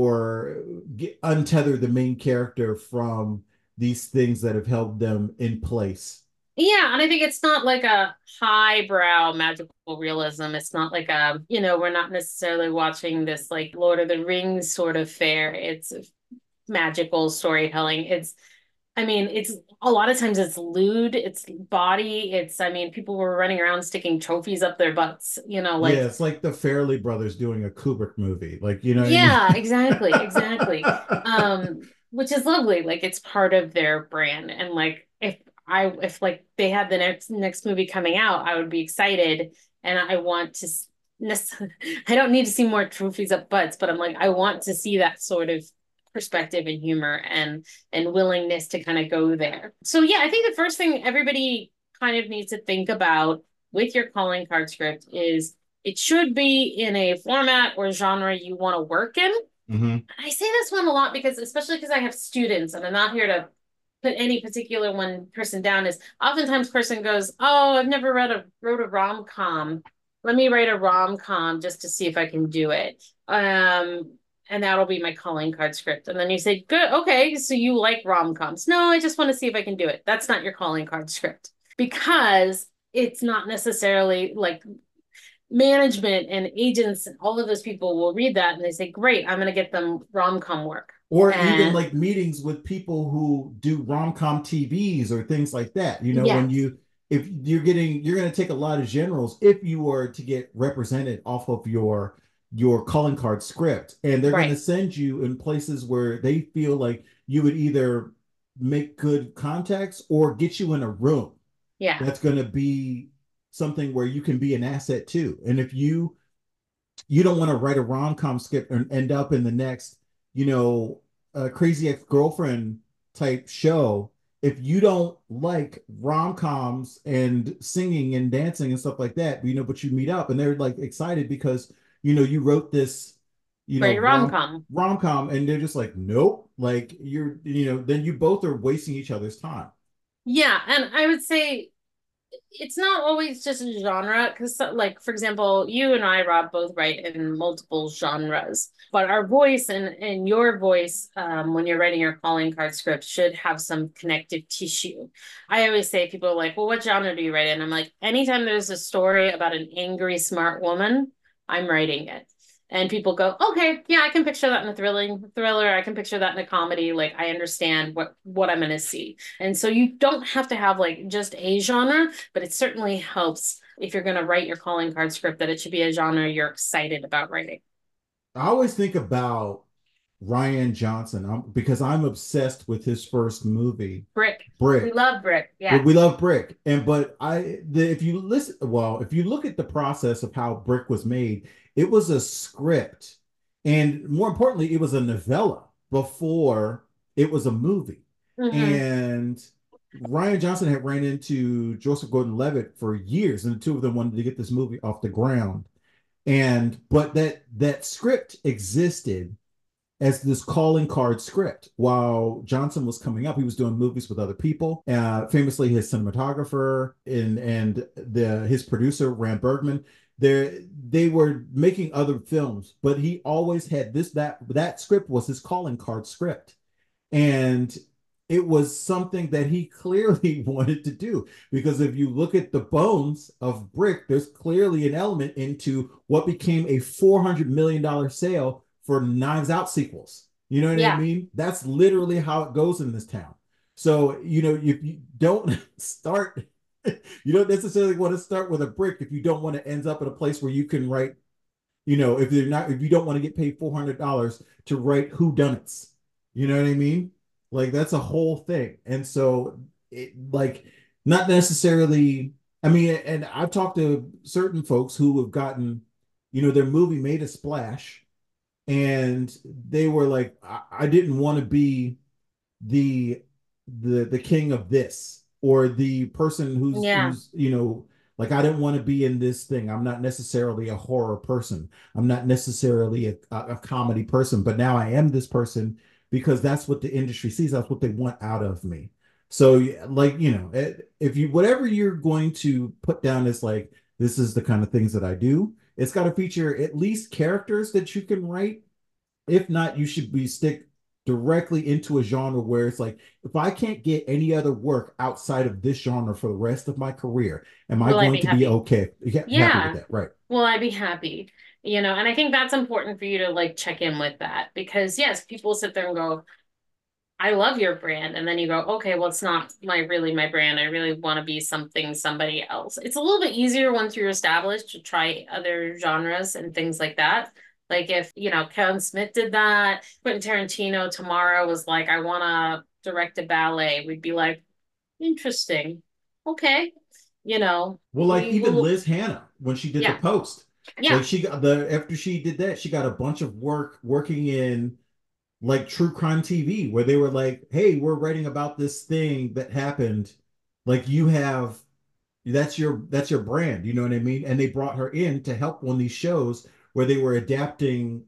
or get, untether the main character from these things that have held them in place. Yeah, and I think it's not like a highbrow magical realism. It's not like a, you know, we're not necessarily watching this like Lord of the Rings sort of fare. It's magical storytelling. It's, I mean, it's a lot of times it's lewd, it's body, it's, I mean, people were running around sticking trophies up their butts, you know, Yeah, like, it's like the Farrelly brothers doing a Kubrick movie. Like, you know what I mean? yeah, exactly, exactly. Um, which is lovely. Like it's part of their brand. And like if I if like they had the next next movie coming out, I would be excited and I want to I don't need to see more trophies up butts, but I'm like, I want to see that sort of perspective and humor and and willingness to kind of go there. So yeah, I think the first thing everybody kind of needs to think about with your calling card script is it should be in a format or genre you want to work in. Mm-hmm. I say this one a lot because, especially because I have students, and I'm not here to put any particular one person down, is oftentimes person goes, oh, I've never read a wrote a rom-com. Let me write a rom-com just to see if I can do it. Um, and that'll be my calling card script. And then you say, good, okay, so you like rom-coms. No, I just want to see if I can do it. That's not your calling card script, because it's not necessarily like management and agents and all of those people will read that and they say, great, I'm going to get them rom-com work. Or and, even like meetings with people who do rom-com T Vs or things like that. You know, yes. when you, if you're getting, you're going to take a lot of generals if you were to get represented off of your, your calling card script. And they're right. going to send you in places where they feel like you would either make good contacts or get you in a room. Yeah. That's going to be something where you can be an asset too. And if you, you don't want to write a rom-com script and end up in the next, you know, a Crazy Ex-Girlfriend type show, if you don't like rom-coms and singing and dancing and stuff like that, you know, but you meet up and they're like excited because, you know, you wrote this, you know, rom-com rom-com, and they're just like, nope, like you're, you know, then you both are wasting each other's time. Yeah. And I would say it's not always just a genre, because like, for example, you and I, Rob, both write in multiple genres, but our voice and, and your voice, um, when you're writing your calling card script, should have some connective tissue. I always say, people are like, well, what genre do you write in? I'm like, anytime there's a story about an angry, smart woman, I'm writing it. And people go, okay, yeah, I can picture that in a thrilling thriller. I can picture that in a comedy. Like, I understand what, what I'm going to see. And so you don't have to have like just a genre, but it certainly helps if you're going to write your calling card script that it should be a genre you're excited about writing. I always think about Rian Johnson um, because I'm obsessed with his first movie, Brick. Brick. We love Brick. Yeah. We love Brick. And but I the if you listen, well, if you look at the process of how Brick was made, it was a script. And more importantly, it was a novella before it was a movie. Mm-hmm. And Rian Johnson had ran into Joseph Gordon-Levitt for years, and the two of them wanted to get this movie off the ground. And but that that script existed as this calling card script. While Johnson was coming up, he was doing movies with other people. Uh, famously, his cinematographer and and the his producer Ram Bergman. They they were making other films, but he always had this that that script was his calling card script, and it was something that he clearly wanted to do, because if you look at the bones of Brick, there's clearly an element into what became a four hundred million dollars sale for Knives Out sequels. You know what yeah. I mean? That's literally how it goes in this town. So, you know, if you don't start, you don't necessarily want to start with a Brick if you don't want to end up in a place where you can write, you know, if you're not, if you don't want to get paid four hundred dollars to write whodunits. You know what I mean? Like, that's a whole thing. And so, it, like, not necessarily, I mean, and I've talked to certain folks who have gotten, you know, their movie made a splash, and they were like, I, I didn't want to be the, the, the king of this, or the person who's, yeah. who's, you know, like, I didn't want to be in this thing. I'm not necessarily a horror person. I'm not necessarily a, a comedy person, but now I am this person, because that's what the industry sees. That's what they want out of me. So, like, you know, if you, whatever you're going to put down as like, this is the kind of things that I do, it's got to feature at least characters that you can write. If not, you should be stick directly into a genre where it's like, if I can't get any other work outside of this genre for the rest of my career, am I going to be okay? Yeah. Happy with that, right? Will I be happy? You know, and I think that's important for you to like check in with that, because yes, people sit there and go, I love your brand. And then you go, okay, well, it's not my really my brand. I really want to be something, somebody else. It's a little bit easier once you're established to try other genres and things like that. Like if, you know, Kevin Smith did that, Quentin Tarantino tomorrow was like, I want to direct a ballet. We'd be like, interesting. Okay. you know, Well, like we even will, Liz Hannah when she did the yeah, post, like yeah, she got the after she did that, she got a bunch of work working in like true crime T V where they were like, "Hey, we're writing about this thing that happened. Like you have that's your that's your brand, you know what I mean?" And they brought her in to help on these shows where they were adapting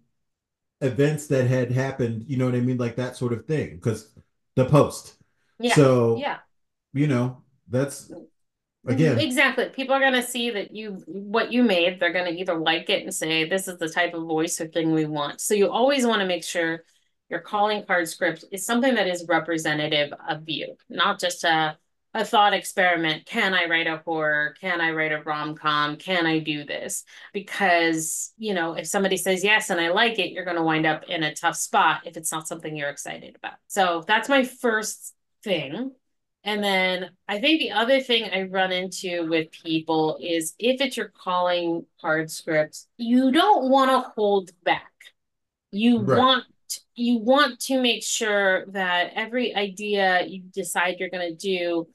events that had happened, you know what I mean, like that sort of thing because the post. yeah, So, yeah. you know, that's Mm, again, exactly. People are going to see that you what you made. They're going to either like it and say, this is the type of voice or thing we want. So you always want to make sure your calling card script is something that is representative of you, not just a a thought experiment. Can I write a horror? Can I write a rom-com? Can I do this? Because, you know, if somebody says yes and I like it, you're going to wind up in a tough spot if it's not something you're excited about. So that's my first thing. And then I think the other thing I run into with people is if it's your calling card script, you don't want to hold back. You right. want you want to make sure that every idea you decide you're going to do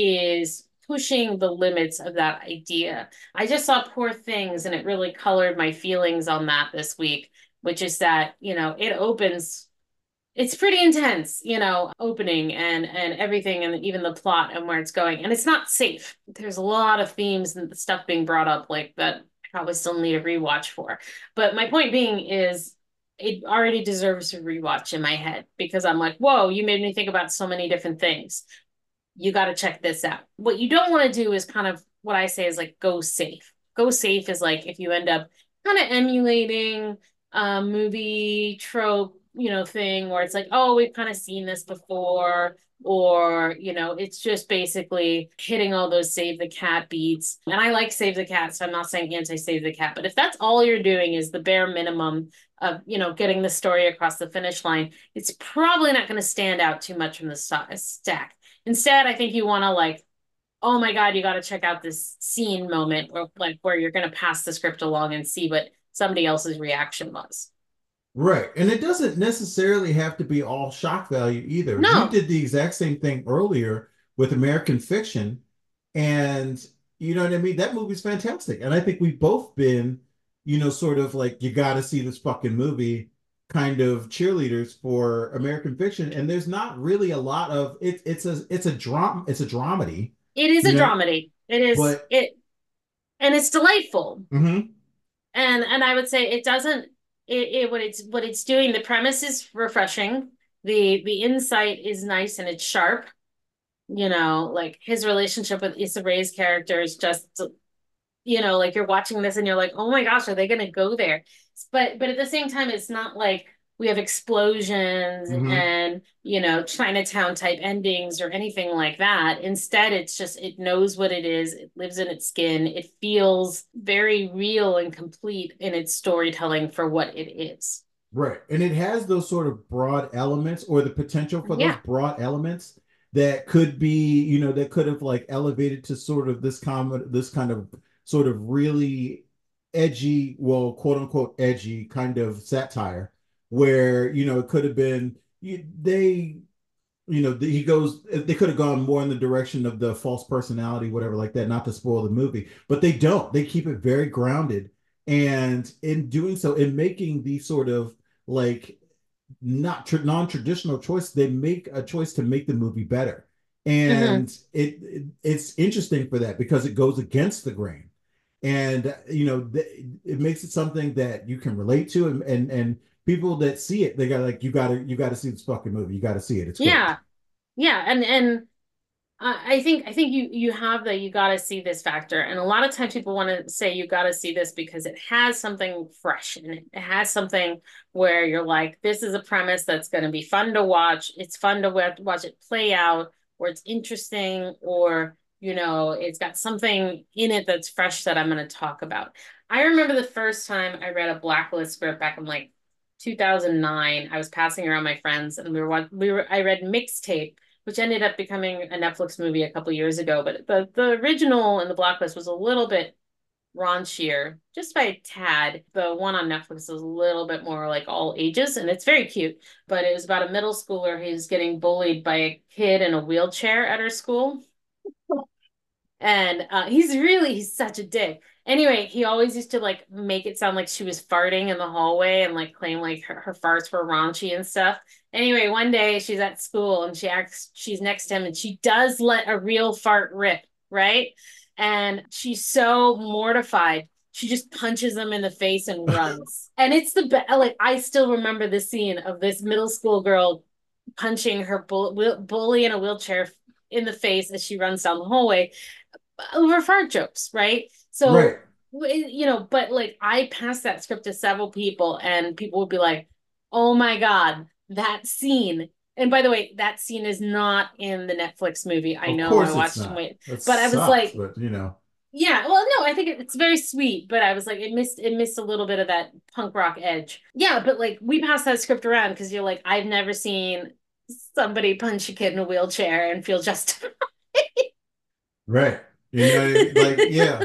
is pushing the limits of that idea. I just saw Poor Things and it really colored my feelings on that this week, which is that, you know, it opens it's pretty intense, you know, opening and and everything and even the plot and where it's going. And it's not safe. There's a lot of themes and stuff being brought up like that I probably still need a rewatch for. But my point being is it already deserves a rewatch in my head because I'm like, whoa, you made me think about so many different things. You got to check this out. What you don't want to do is kind of what I say is like go safe. Go safe is like if you end up kind of emulating a movie trope, you know, thing where it's like, oh, we've kind of seen this before, or, you know, it's just basically hitting all those save the cat beats. And I like save the cat, so I'm not saying anti save the cat, but if that's all you're doing is the bare minimum of, you know, getting the story across the finish line, it's probably not going to stand out too much from the stack. Instead, I think you want to like, oh my God, you got to check out this scene moment or like where you're going to pass the script along and see what somebody else's reaction was. Right. And it doesn't necessarily have to be all shock value either. You No, did the exact same thing earlier with American Fiction. And you know what I mean? That movie's fantastic. And I think we've both been, you know, sort of like, you got to see this fucking movie kind of cheerleaders for American Fiction. And there's not really a lot of it. It's a, it's a drama, it's a dramedy, it is you a know, dramedy. It is but it, and it's delightful. mhm, And and I would say it doesn't it, it what it's what it's doing. The premise is refreshing. The the insight is nice and it's sharp. You know, like his relationship with Issa Rae's character is just you know, like you're watching this and you're like, oh my gosh, are they going to go there? But but at the same time, it's not like we have explosions mhm. and you know Chinatown type endings or anything like that. Instead, it's just it knows what it is. It lives in its skin. It feels very real and complete in its storytelling for what it is. Right. And it has those sort of broad elements or the potential for those Yeah. broad elements that could be, you know, that could have like elevated to sort of this common, this kind of sort of really edgy, well, quote unquote edgy kind of satire where, you know, it could have been you, they, you know, he goes, they could have gone more in the direction of the false personality, whatever, like that, not to spoil the movie, but they don't. They keep it very grounded. And in doing so, in making these sort of like not tra- non-traditional choice, they make a choice to make the movie better. Hmm. And it, it it's interesting for that because it goes against the grain. And you know, th- it makes it something that you can relate to and and and people that see it, they got like, you gotta you gotta see this fucking movie. You gotta see it. It's great. Yeah. Yeah. And and I think I think you you have the you got to see this factor, and a lot of times people want to say you got to see this because it has something fresh in it. It has something where you're like, this is a premise that's going to be fun to watch. It's fun to watch it play out, or it's interesting, or you know, it's got something in it that's fresh that I'm going to talk about. I remember the first time I read a Blacklist script back in like two thousand nine. I was passing around my friends, and we were we were I read Mixtape, which ended up becoming a Netflix movie a couple years ago. But the the original in the Blacklist was a little bit raunchier, just by a tad. The one on Netflix is a little bit more like all ages, and it's very cute. But it was about a middle schooler who's getting bullied by a kid in a wheelchair at her school. And uh, he's really he's such a dick. Anyway, he always used to like make it sound like she was farting in the hallway and like claim like her, her farts were raunchy and stuff. Anyway, one day she's at school and she acts she's next to him and she does let a real fart rip, right? And she's so mortified. She just punches him in the face and runs. And it's the best. Like I still remember the scene of this middle school girl punching her bull- bully in a wheelchair in the face as she runs down the hallway over fart jokes, right? Right. So, you know, but like I passed that script to several people, and people would be like, oh my God, that scene. And by the way, that scene is not in the Netflix movie. I Of know I course it's watched him not. wait, That but I was sucks, like, but you know. yeah, well, no, I think it, it's very sweet, but I was like, it missed it missed a little bit of that punk rock edge. Yeah, but like we passed that script around because you're like, I've never seen somebody punch a kid in a wheelchair and feel justified. Right. You know what I mean? Like, yeah.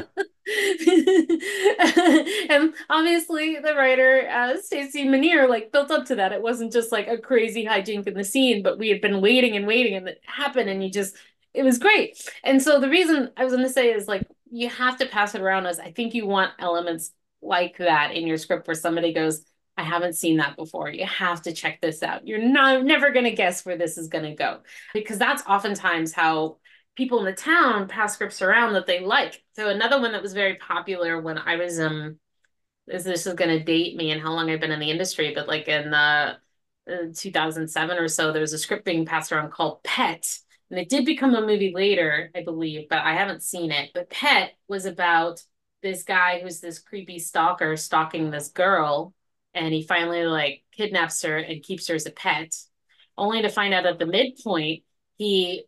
And obviously the writer uh Stacey Manier like built up to that. It wasn't just like a crazy hijink in the scene, but we had been waiting and waiting and it happened and you just it was great. And so the reason I was going to say is like you have to pass it around as I think you want elements like that in your script where somebody goes, I haven't seen that before. You have to check this out. You're not never going to guess where this is going to go because that's oftentimes how people in the town pass scripts around that they like. So another one that was very popular when I was um is this is going to date me and how long I've been in the industry, but like in the uh, two thousand seven or so, there was a script being passed around called Pet. And it did become a movie later, I believe, but I haven't seen it. But Pet was about this guy who's this creepy stalker stalking this girl, and he finally like kidnaps her and keeps her as a pet, only to find out at the midpoint he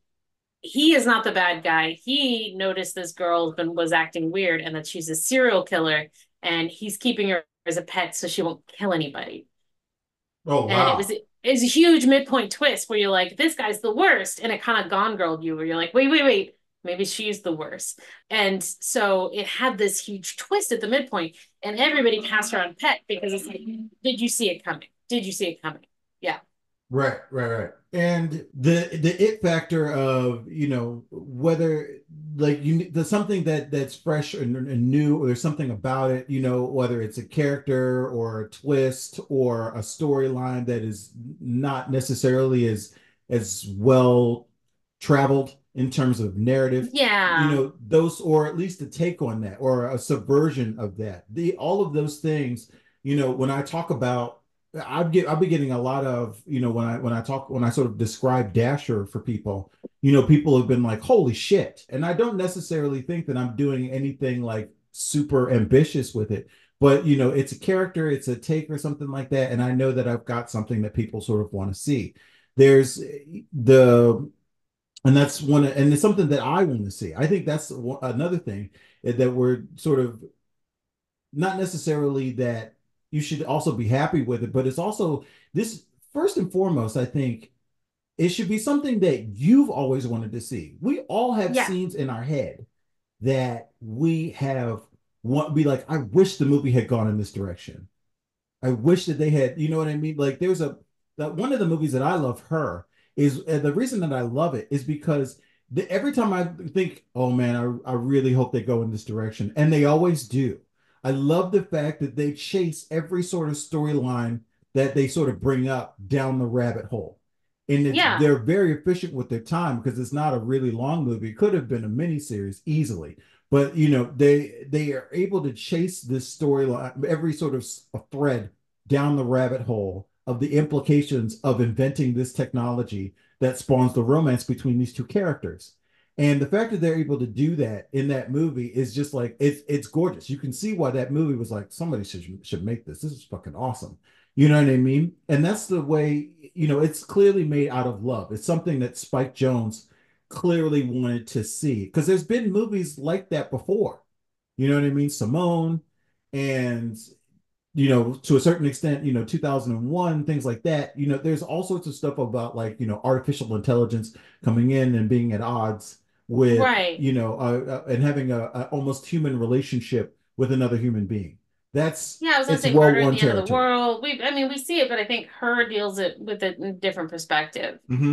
he is not the bad guy. He noticed this girl was acting weird and that she's a serial killer and he's keeping her as a pet so she won't kill anybody. Oh, And it was wow. it was a huge midpoint twist where you're like, this guy's the worst. And it kind of gone girled you where you're like, wait, wait, wait. Maybe she's the worst. And so it had this huge twist at the midpoint, and everybody passed around Pet because it's like, did you see it coming? Did you see it coming? Yeah. Right, right, right. And the the it factor of, you know, whether like you there's something that that's fresh and, and new, or there's something about it, you know, whether it's a character or a twist or a storyline that is not necessarily as as well traveled in terms of narrative, you Yeah. know, those, or at least a take on that or a subversion of that. The all of those things, you know, when I talk about I've get I've been getting a lot of, you know, when I when I talk when I sort of describe Dasher for people, you know, people have been like, holy shit. And I don't necessarily think that I'm doing anything like super ambitious with it. But you know, it's a character, it's a take or something like that. And I know that I've got something that people sort of want to see. There's the and that's one, and it's something that I want to see. I think that's one, another thing that we're sort of not necessarily that you should also be happy with it, but it's also this first and foremost, I think it should be something that you've always wanted to see. We all have Yeah. scenes in our head that we have want be like, I wish the movie had gone in this direction. I wish that they had, you know what I mean? Like there's a that one of the movies that I love, Her, is uh, the reason that I love it is because the, every time I think, oh man, I, I really hope they go in this direction, and they always do. I love the fact that they chase every sort of storyline that they sort of bring up down the rabbit hole. And it's Yeah. they're very efficient with their time because it's not a really long movie. It could have been a mini series easily, but you know they they are able to chase this storyline, every sort of a thread down the rabbit hole of the implications of inventing this technology that spawns the romance between these two characters. And the fact that they're able to do that in that movie is just like it's it's gorgeous. You can see why that movie was like, somebody should should make this. This is fucking awesome. You know what I mean? And that's the way, you know, it's clearly made out of love. It's something that Spike Jonze clearly wanted to see because there's been movies like that before. You know what I mean? Simone, and you know, to a certain extent, you know, two thousand one, things like that. You know, there's all sorts of stuff about like, you know, artificial intelligence coming in and being at odds with, Right. you know, uh, uh, and having a, a almost human relationship with another human being. That's Yeah, I was gonna it's say Murder at well-worn the End of the territory. World. We, I mean, we see it, but I think Her deals it with it in a different perspective. Hmm.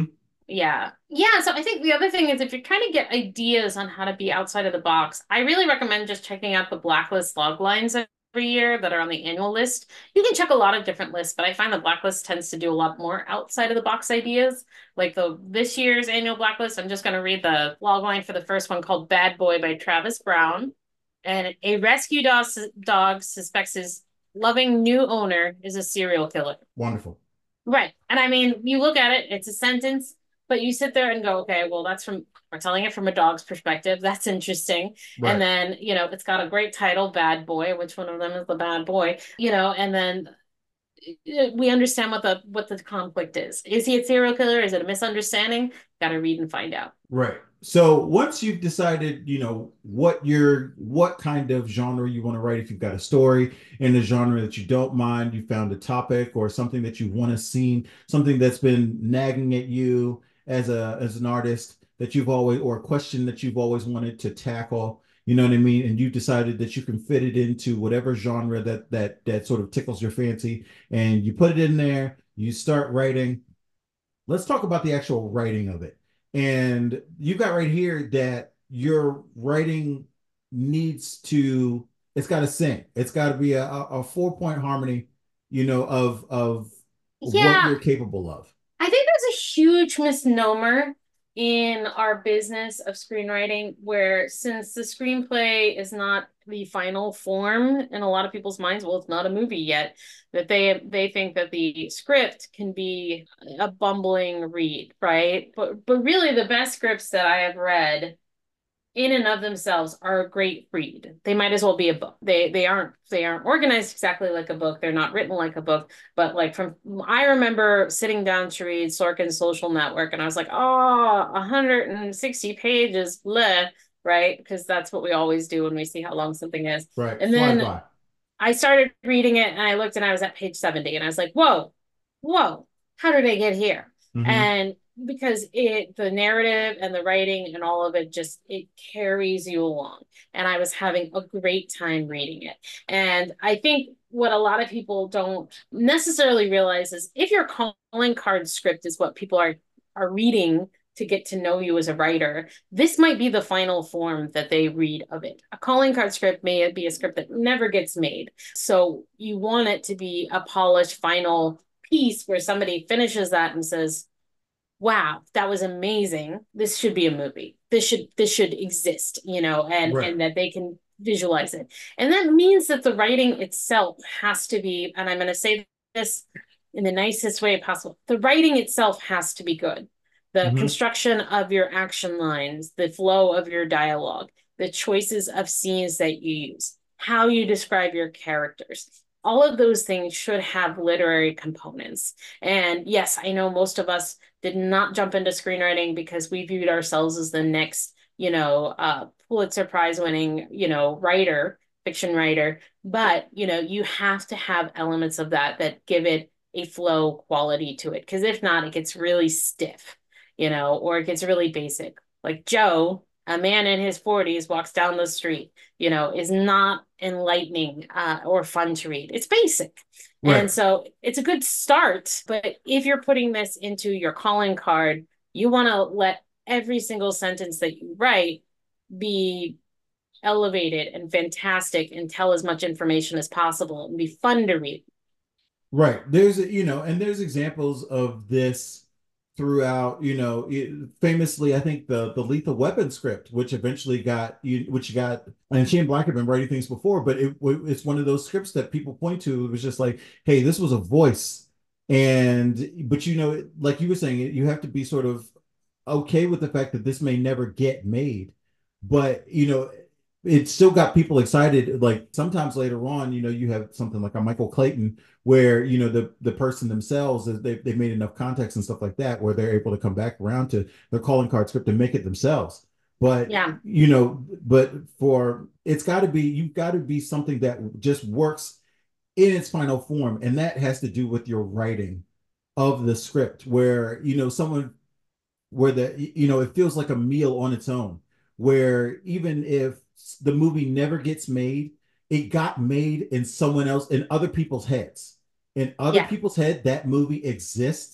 Yeah. Yeah. So I think the other thing is if you're trying to get ideas on how to be outside of the box, I really recommend just checking out the Blacklist log lines every year that are on the annual list. You can check a lot of different lists, but I find the Blacklist tends to do a lot more outside of the box ideas. Like the this year's annual Blacklist, I'm just going to read the log line for the first one called Bad Boy by Travis Brown. And a rescue dog, dog suspects his loving new owner is a serial killer. Wonderful. Right. And I mean, you look at it, it's a sentence, but you sit there and go, okay, well, that's from, we're telling it from a dog's perspective. That's interesting. And Right. then, you know, it's got a great title, Bad Boy. Which one of them is the bad boy? You know, and then uh, we understand what the what the conflict is. Is he a serial killer? Is it a misunderstanding? Got to read and find out. Right. So once you've decided, you know, what your what kind of genre you want to write, if you've got a story in a genre that you don't mind, you found a topic or something that you want to see, something that's been nagging at you as a as an artist that you've always, or a question that you've always wanted to tackle, you know what I mean? And you've decided that you can fit it into whatever genre that that that sort of tickles your fancy, and you put it in there, you start writing. Let's talk about the actual writing of it. And you've got right here that your writing needs to, it's got to sing. It's got to be a, a four point harmony, you know, of of what Yeah, you're capable of. I think there's a huge misnomer in our business of screenwriting where since the screenplay is not the final form in a lot of people's minds, well, it's not a movie yet, that they they think that the script can be a bumbling read, right? But but really the best scripts that I have read in and of themselves are a great read. They might as well be a book. They they aren't they aren't organized exactly like a book. They're not written like a book, but like from I remember sitting down to read Sorkin's Social Network and I was like, "Oh, one hundred sixty pages, bleh," right? Because that's what we always do when we see how long something is. Right. And Flies then by. I started reading it and I looked and I was at page seventy and I was like, "Whoa. Whoa. How did I get here?" Hmm. And because it the narrative and the writing and all of it just it carries you along, and I was having a great time reading it. And I think what a lot of people don't necessarily realize is if your calling card script is what people are are reading to get to know you as a writer, this might be the final form that they read of it. A calling card script may be a script that never gets made, so you want it to be a polished final piece where somebody finishes that and says, wow, that was amazing. This should be a movie. This should this should exist, you know, and Right. and that they can visualize it. And that means that the writing itself has to be, and I'm going to say this in the nicest way possible. The writing itself has to be good. The Hmm. construction of your action lines, the flow of your dialogue, the choices of scenes that you use, how you describe your characters. All of those things should have literary components. And yes, I know most of us did not jump into screenwriting because we viewed ourselves as the next, you know, uh, Pulitzer Prize winning, you know, writer, fiction writer. But, you know, you have to have elements of that that give it a flow quality to it. Because if not, it gets really stiff, you know, or it gets really basic. Like Joe, a man in his forties, walks down the street, you know, is not enlightening uh, or fun to read. It's basic. And Right. so it's a good start, but if you're putting this into your calling card, you want to let every single sentence that you write be elevated and fantastic and tell as much information as possible and be fun to read. Right. There's, you know, and there's examples of this throughout, you know, it, famously, I think the the Lethal Weapon script, which eventually got you, which got, and Shane Black had been writing things before, but it it's one of those scripts that people point to. It was just like, hey, this was a voice, and but you know, like you were saying, you have to be sort of okay with the fact that this may never get made, but you know, it still got people excited. Like sometimes later on, you know, you have something like a Michael Clayton where, you know, the the person themselves is they they've made enough context and stuff like that where they're able to come back around to their calling card script and make it themselves. But Yeah. you know, but for it's got to be you've got to be something that just works in its final form, and that has to do with your writing of the script where you know someone where the you know it feels like a meal on its own, where even if the movie never gets made, it got made in someone else in other people's heads. In other Yeah. people's head, that movie exists,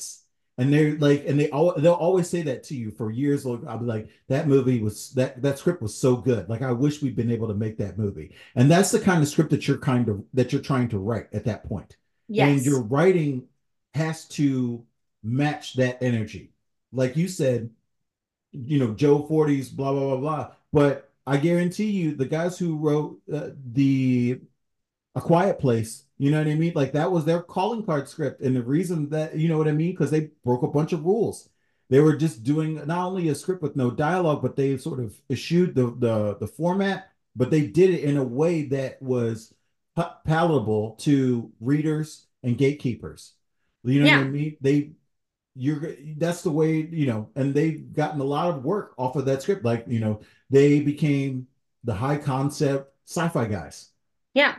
And they're like, and they all they'll always say that to you for years. Like, I'll be like, that movie was that that script was so good. Like, I wish we'd been able to make that movie. And that's the kind of script that you're kind of that you're trying to write at that point. And your Yes. writing has to match that energy. Like you said, you know, Joe forty's blah blah blah blah. But I guarantee you, the guys who wrote uh, the A Quiet Place, you know what I mean? Like that was their calling card script. And the reason that, you know what I mean? Because they broke a bunch of rules. They were just doing not only a script with no dialogue, but they sort of eschewed the the the format, but they did it in a way that was pa- palatable to readers and gatekeepers. You know what I Yeah. mean? They you're that's the way, you know, and they've gotten a lot of work off of that script. Like, you know, they became the high concept sci-fi guys. Yeah.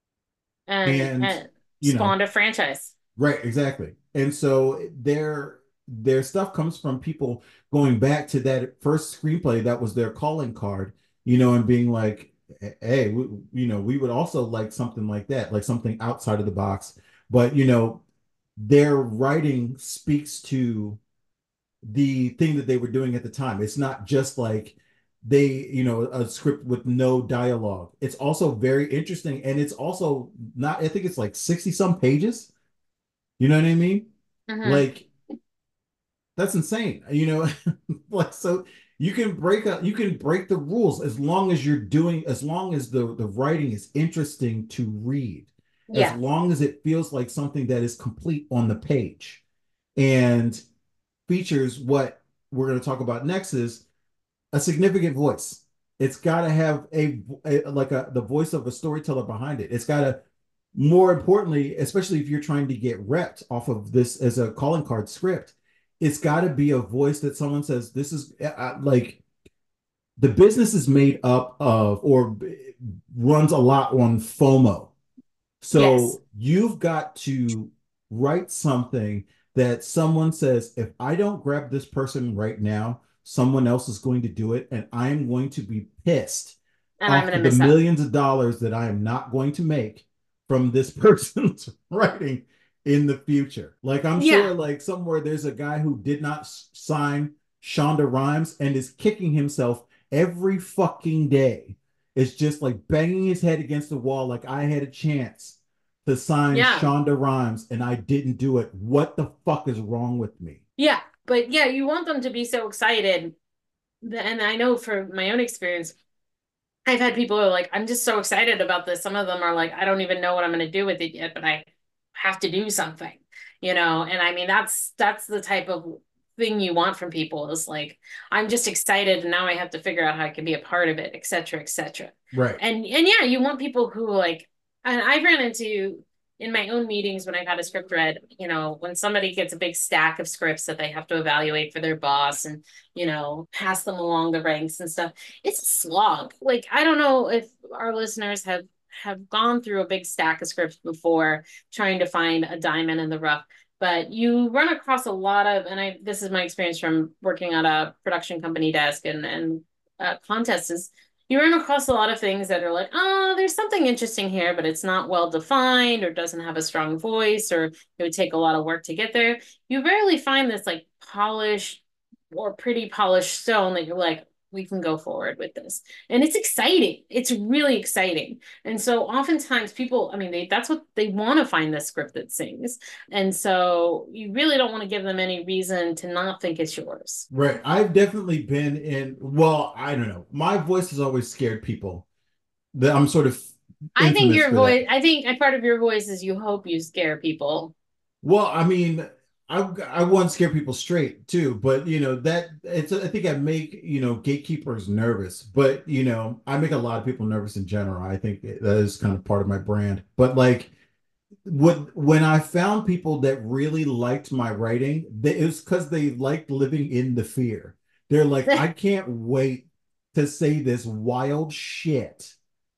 And, And, and you know, spawned a franchise. right, exactly. And so their their stuff comes from people going back to that first screenplay that was their calling card, you know, and being like, hey, we, you know, we would also like something like that, like something outside of the box. But, you know, their writing speaks to the thing that they were doing at the time. It's not just like they, you know, a script with no dialogue. It's also very interesting. And it's also not, I think it's like sixty some pages. You know what I mean? Hmm. Like, that's insane. You know, like, so you can break up, you can break the rules as long as you're doing, as long as the, the writing is interesting to read, as Yeah. long as it feels like something that is complete on the page. And features what we're going to talk about next is a significant voice. It's got to have a, a like a the voice of a storyteller behind it. It's got to, more importantly, especially if you're trying to get repped off of this as a calling card script, it's got to be a voice that someone says this is uh, like the business is made up of or runs a lot on FOMO. Yes. So you've got to write something that someone says, if I don't grab this person right now, someone else is going to do it, and I'm going to be pissed And I'm off going to the miss out. millions of dollars that I am not going to make from this person's writing in the future. Like I'm Yeah. sure, like somewhere there's a guy who did not sign Shonda Rhimes and is kicking himself every fucking day. It's just like banging his head against the wall, like I had a chance to sign Yeah. Shonda Rhimes and I didn't do it. What the fuck is wrong with me? Yeah. But yeah, you want them to be so excited. And I know for my own experience, I've had people who are like, I'm just so excited about this. Some of them are like, I don't even know what I'm going to do with it yet, but I have to do something, you know? And I mean, that's, that's the type of thing you want from people is like, I'm just excited and now I have to figure out how I can be a part of it, et cetera, et cetera. Right. And, and yeah, you want people who like, and I've ran into in my own meetings when I've had a script read, you know, when somebody gets a big stack of scripts that they have to evaluate for their boss and, you know, pass them along the ranks and stuff, it's a slog. Like, I don't know if our listeners have have gone through a big stack of scripts before trying to find a diamond in the rough, but you run across a lot of, and I this is my experience from working at a production company desk and and uh, contests is you run across a lot of things that are like, oh, there's something interesting here, but it's not well defined or doesn't have a strong voice, or it would take a lot of work to get there. You rarely find this like polished or pretty polished stone that you're like, we can go forward with this. And it's exciting. It's really exciting. And so oftentimes people, I mean, they that's what they want to find, this script that sings. And so you really don't want to give them any reason to not think it's yours. Right. I've definitely been in, well, I don't know. My voice has always scared people. That I'm sort of I think infamous your for that. voice, I think a part of your voice is you hope you scare people. Well, I mean, I I want to scare people straight too, but you know that it's I think I make, you know, gatekeepers nervous, but you know, I make a lot of people nervous in general. I think that is kind of part of my brand. But like what when I found people that really liked my writing, they, it was because they liked living in the fear. They're like, I can't wait to say this wild shit.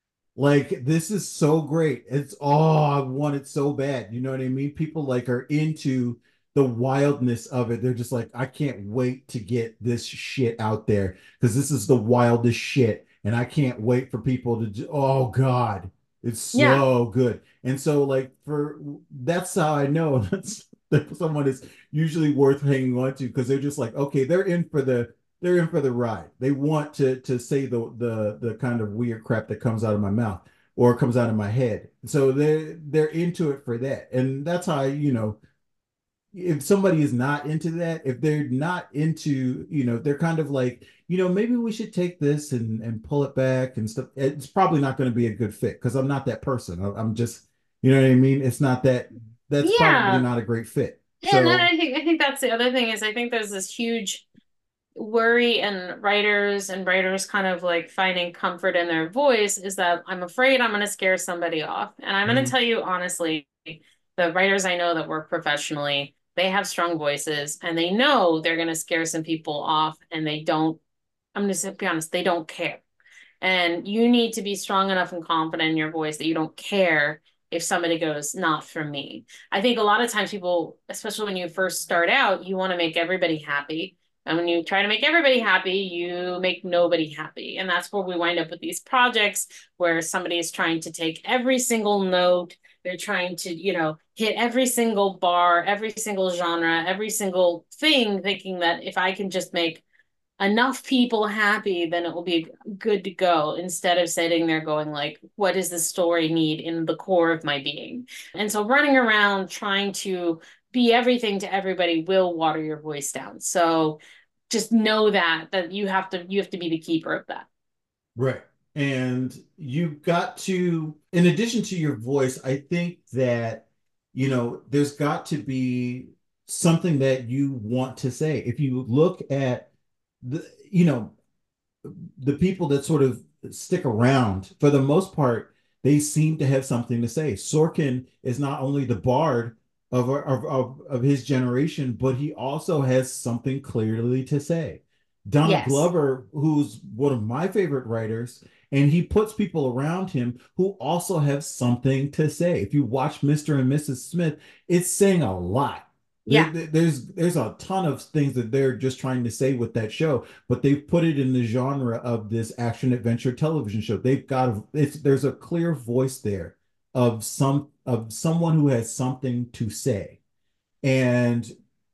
Like this is so great. It's oh, I want it so bad. You know what I mean? People like are into the wildness of it. They're just like, I can't wait to get this shit out there because this is the wildest shit. And I can't wait for people to ju- oh God, it's Yeah. so good. And so like for that's how I know that's someone is usually worth hanging on to because they're just like, okay, they're in for the they're in for the ride. They want to to say the the the kind of weird crap that comes out of my mouth or comes out of my head. So they're they're into it for that. And that's how, you know, if somebody is not into that, if they're not into, you know, they're kind of like, you know, maybe we should take this and and pull it back and stuff. It's probably not going to be a good fit because I'm not that person. I- I'm just, you know what I mean? It's not that, that's probably Yeah. not a great fit. And then So, I think I think that's the other thing is I think there's this huge worry in writers and writers kind of like finding comfort in their voice is that I'm afraid I'm going to scare somebody off. And I'm going to mhm, tell you honestly, the writers I know that work professionally, they have strong voices and they know they're going to scare some people off and they don't, I'm just going to be honest, they don't care. And you need to be strong enough and confident in your voice that you don't care if somebody goes, not for me. I think a lot of times people, especially when you first start out, you want to make everybody happy. And when you try to make everybody happy, you make nobody happy. And that's where we wind up with these projects where somebody is trying to take every single note. They're trying to, you know, hit every single bar, every single genre, every single thing, thinking that if I can just make enough people happy, then it will be good to go instead of sitting there going like, what does the story need in the core of my being? And so running around trying to be everything to everybody will water your voice down. So just know that that you have to you have to be the keeper of that. right. And you've got to, in addition to your voice, I think that, you know, there's got to be something that you want to say. If you look at the, you know, the people that sort of stick around, for the most part, they seem to have something to say. Sorkin is not only the bard of, of, of, of his generation, but he also has something clearly to say. Donald Yes. Glover, who's one of my favorite writers, and he puts people around him who also have something to say. If you watch Mister and Missus Smith, it's saying a lot. There, Yeah. there's there's a ton of things that they're just trying to say with that show, but they've put it in the genre of this action adventure television show. They've got it's there's a clear voice there of some of someone who has something to say. And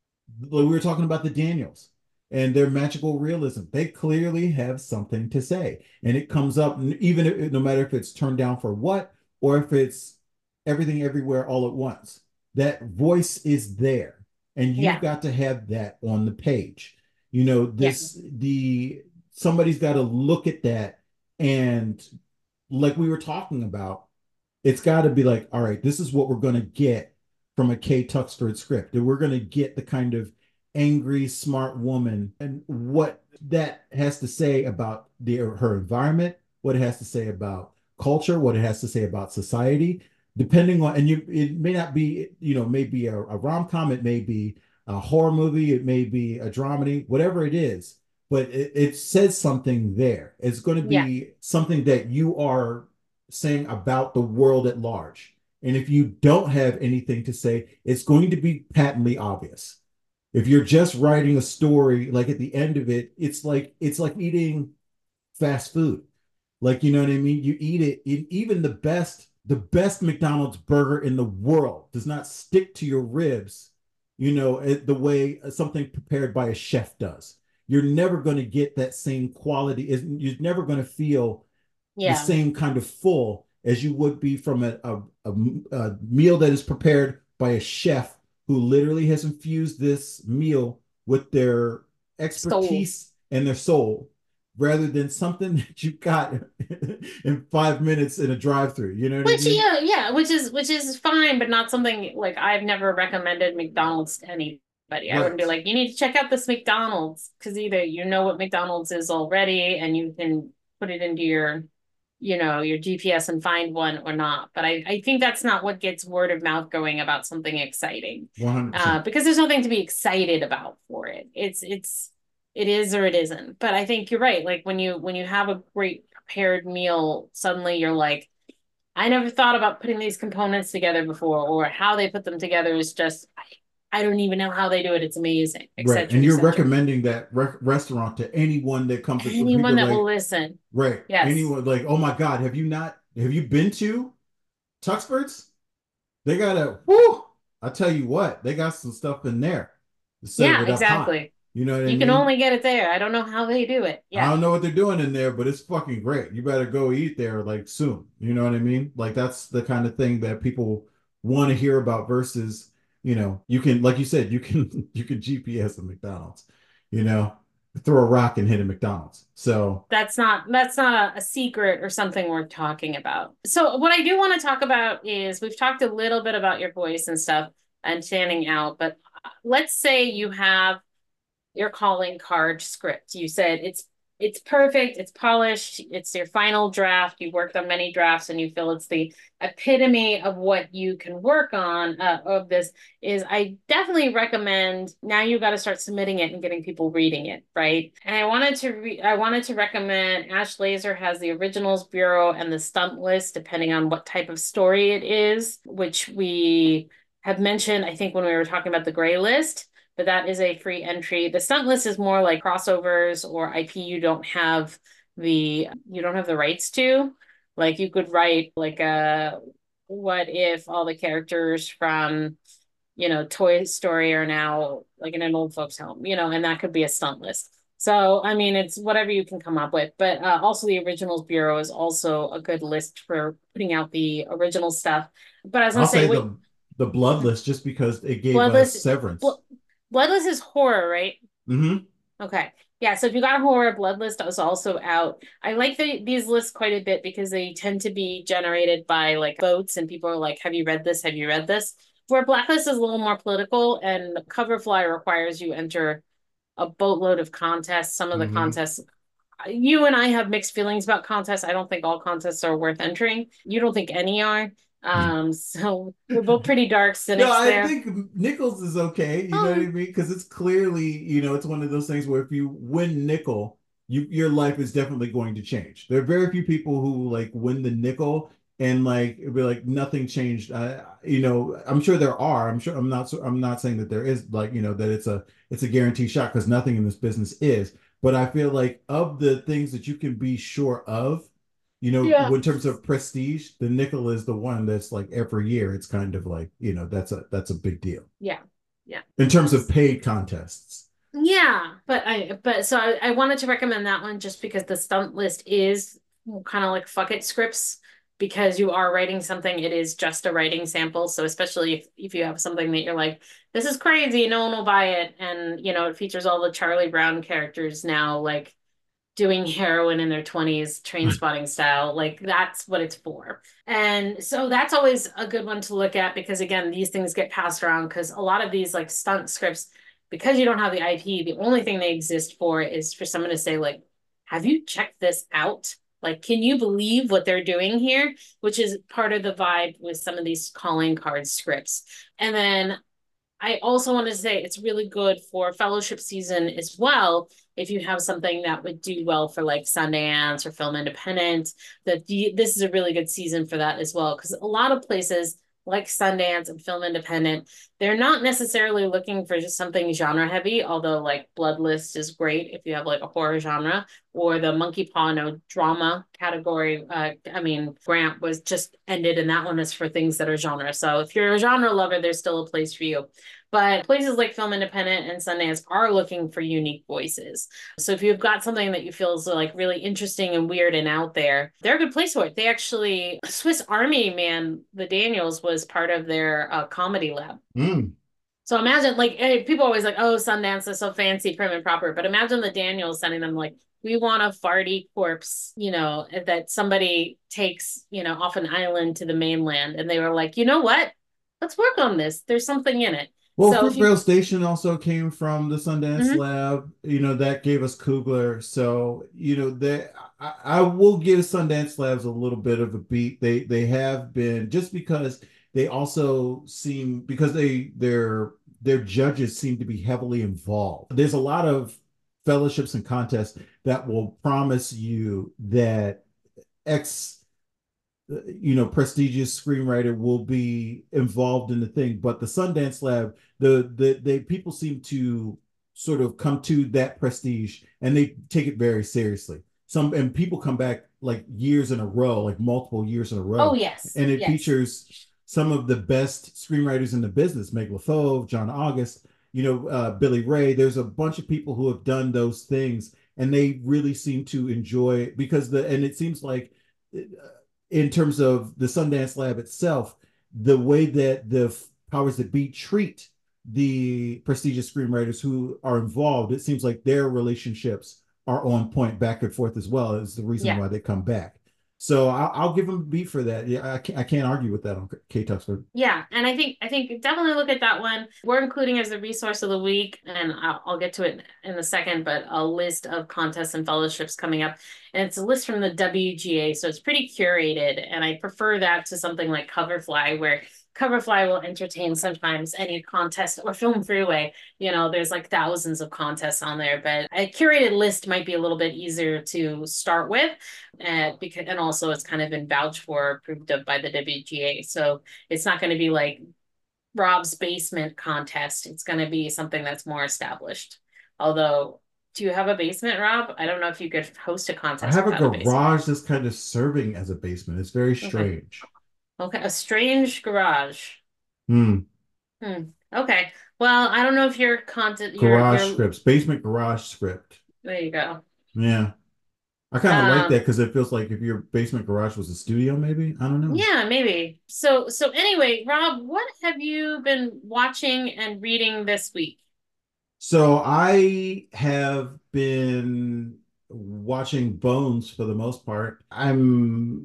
we were talking about the Daniels and their magical realism. They clearly have something to say, and it comes up even if, no matter if it's turned down for what or if it's everything everywhere all at once. That voice is there, and you've Yeah. got to have that on the page. You know, Yeah. this the somebody's got to look at that, and like we were talking about, it's got to be like, all right, this is what we're going to get from a Kay Tuxford script. And we're going to get the kind of angry, smart woman and what that has to say about the her environment, what it has to say about culture, what it has to say about society, depending on, and you, it may not be, you know, maybe a, a rom-com, it may be a horror movie, it may be a dramedy, whatever it is, but it, it says something there. It's going to Yeah. be something that you are saying about the world at large. And if you don't have anything to say, it's going to be patently obvious. If you're just writing a story, like at the end of it, it's like it's like eating fast food. Like, you know what I mean? You eat it, it even the best, the best McDonald's burger in the world does not stick to your ribs, you know, it, the way something prepared by a chef does. You're never going to get that same quality. You're never going to feel the Yeah. same kind of full as you would be from a, a, a, a meal that is prepared by a chef who literally has infused this meal with their Soul. expertise and their soul rather than something that you got in five minutes in a drive-through. You know what I Which mean? yeah, yeah, which is which is fine, but not something like I've never recommended McDonald's to anybody. I wouldn't be Right. like, you need to check out this McDonald's because either you know what McDonald's is already and you can put it into your, you know, your G P S and find one or not. But I, I think that's not what gets word of mouth going about something exciting. Uh, one hundred percent. because there's nothing to be excited about for it. It's it's it is or it isn't. But I think you're right. Like when you when you have a great prepared meal, suddenly you're like, I never thought about putting these components together before, or how they put them together is just, I, I don't even know how they do it. It's amazing, et Right. cetera, And et you're cetera. recommending that re- restaurant to anyone that comes to Anyone people that will like, listen. right. Yes. Anyone like, oh my God, have you not, have you been to Tuxford's? They got a, whoo. I tell you what, they got some stuff in there to serve Yeah, it up hot. exactly. You know what I You can mean? only get it there. I don't know how they do it. I Yeah. don't know what they're doing in there, but it's fucking great. You better go eat there like soon. You know what I mean? Like that's the kind of thing that people want to hear about versus, you know, you can, like you said, you can you can G P S at McDonald's, you know, throw a rock and hit a McDonald's. So That's not that's not a, a secret or something worth talking about. So what I do want to talk about is we've talked a little bit about your voice and stuff and standing out, but let's say you have your calling card script. You said it's it's perfect, it's polished, it's your final draft. You worked on many drafts and you feel it's the epitome of what you can work on uh, of this is I definitely recommend now you got to start submitting it and getting people reading it, right? And I wanted to re- I wanted to recommend Ash Laser has the Originals Bureau and the Stunt List depending on what type of story it is, which we have mentioned I think when we were talking about the Gray List, but that is a free entry. The stunt list is more like crossovers or I P you don't have the you don't have the rights to. Like you could write like a what if all the characters from, you know, Toy Story are now like in an old folks home, you know, and that could be a stunt list. So, I mean, it's whatever you can come up with. But uh, also, the Originals Bureau is also a good list for putting out the original stuff. But I was going I'll to say, say what the the Bloodless just because it gave us Bloodless, Bl Severance. Bloodless is horror, right? Mm-hmm. Okay. Yeah, so if you got a horror, Bloodlist is also out. I like the, these lists quite a bit because they tend to be generated by like votes and people are like, have you read this? Have you read this? Where Blacklist is a little more political and Coverfly requires you enter a boatload of contests. Some of the Mm-hmm. contests, you and I have mixed feelings about contests. I don't think all contests are worth entering. You don't think any are. Um, so we're both pretty dark No, cynics I there. think Nichols is okay. You know what I Oh, mean? Because it's clearly, you know, it's one of those things where if you win nickel, you your life is definitely going to change. There are very few people who like win the nickel and like it'd be like nothing changed. I, you know, I'm sure there are. I'm sure I'm not. I'm not saying that there is like you know that it's a it's a guaranteed shot because nothing in this business is. But I feel like of the things that you can be sure of, you know, yeah. in terms of prestige, the nickel is the one that's like every year it's kind of like, you know, that's a that's a big deal Yeah. Yeah. in terms of paid contests. Yeah, but I but so I, I wanted to recommend that one just because the stunt list is kind of like fuck it scripts because you are writing something, it is just a writing sample. So especially if, if you have something that you're like, this is crazy, no one will buy it. And you know, it features all the Charlie Brown characters now, like doing heroin in their twenties, train spotting style. Like that's what it's for. And so that's always a good one to look at because again, these things get passed around because a lot of these like stunt scripts, because you don't have the I P, the only thing they exist for is for someone to say, like, have you checked this out? Like, can you believe what they're doing here? Which is part of the vibe with some of these calling card scripts. And then I also want to say it's really good for fellowship season as well. If you have something that would do well for like Sundance or Film Independent, that the, this is a really good season for that as well. Because a lot of places like Sundance and Film Independent, they're not necessarily looking for just something genre heavy, although like Bloodlist is great if you have like a horror genre or the Monkey Paw no drama category. Uh, I mean, Grant was just ended and that one is for things that are genre. So if you're a genre lover, there's still a place for you. But places like Film Independent and Sundance are looking for unique voices. So if you've got something that you feel is like really interesting and weird and out there, they're a good place for it. They actually, Swiss Army Man, the Daniels was part of their uh, comedy lab. Mm. So imagine like hey, people always like, oh, Sundance is so fancy, prim and proper. But imagine the Daniels sending them like, we want a farty corpse, you know, that somebody takes, you know, off an island to the mainland. And they were like, you know what? Let's work on this. There's something in it. Well, So if Fruitvale you Station also came from the Sundance Mhm. Lab. You know, that gave us Kugler. So, you know, that I, I will give Sundance Labs a little bit of a beat. They they have been just because they also seem because they their their judges seem to be heavily involved. There's a lot of fellowships and contests that will promise you that X you know, prestigious screenwriter will be involved in the thing. But the Sundance Lab, the the they people seem to sort of come to that prestige and they take it very seriously. Some and people come back like years in a row, like multiple years in a oh row, yes, and it yes. features some of the best screenwriters in the business, Meg LaFauve, John August, you know, uh, Billy Ray. There's a bunch of people who have done those things, and they really seem to enjoy it because the and it seems like uh, in terms of the Sundance Lab itself, the way that the powers that be treat the prestigious screenwriters who are involved, it seems like their relationships are on point back and forth as well is the reason Yeah. why they come back. So I'll, I'll give them a beat for that. Yeah, I can't, I can't argue with that on K Tuxford. Yeah, and I think I think definitely look at that one. We're including as a resource of the week, and I'll, I'll get to it in a second, but a list of contests and fellowships coming up. And it's a list from the W G A, so it's pretty curated, and I prefer that to something like Coverfly, where Coverfly will entertain sometimes any contest, or Film Freeway. You know, there's like thousands of contests on there, but a curated list might be a little bit easier to start with, uh, because and also it's kind of been vouched for, approved of by the W G A. So it's not going to be like Rob's basement contest. It's going to be something that's more established. Although, do you have a basement, Rob? I don't know if you could host a I contest have a without a basement. garage that's kind of serving as a basement. It's very Okay. strange. Okay, a strange garage. Hmm. Hmm. Okay. Well, I don't know if your content, your Garage your scripts, basement garage script. there you go. Yeah. I kind of like Um, that because it feels like if your basement garage was a studio, maybe. I don't know. yeah, maybe. So so anyway, Rob, what have you been watching and reading this week? So I have been watching Bones for the most part. I'm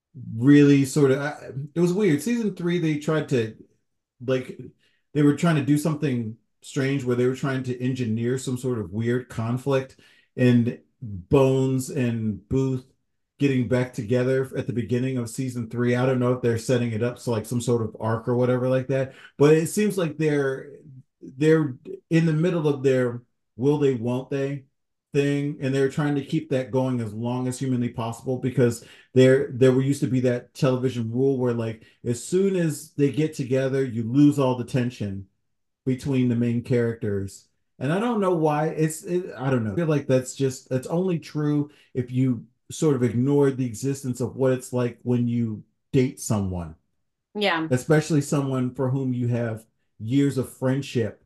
really sort of, I- it was weird. Season three, they tried to, like, they were trying to do something strange where they were trying to engineer some sort of weird conflict, and Bones and Booth getting back together at the beginning of season three. I don't know if they're setting it up so like some sort of arc or whatever like that, but it seems like they're they're in the middle of their will they won't they thing, and they're trying to keep that going as long as humanly possible because there there were used to be that television rule where like as soon as they get together you lose all the tension between the main characters. And I don't know why it's it, I don't know. I feel like that's just that's only true if you sort of ignore the existence of what it's like when you date someone, Yeah. especially someone for whom you have years of friendship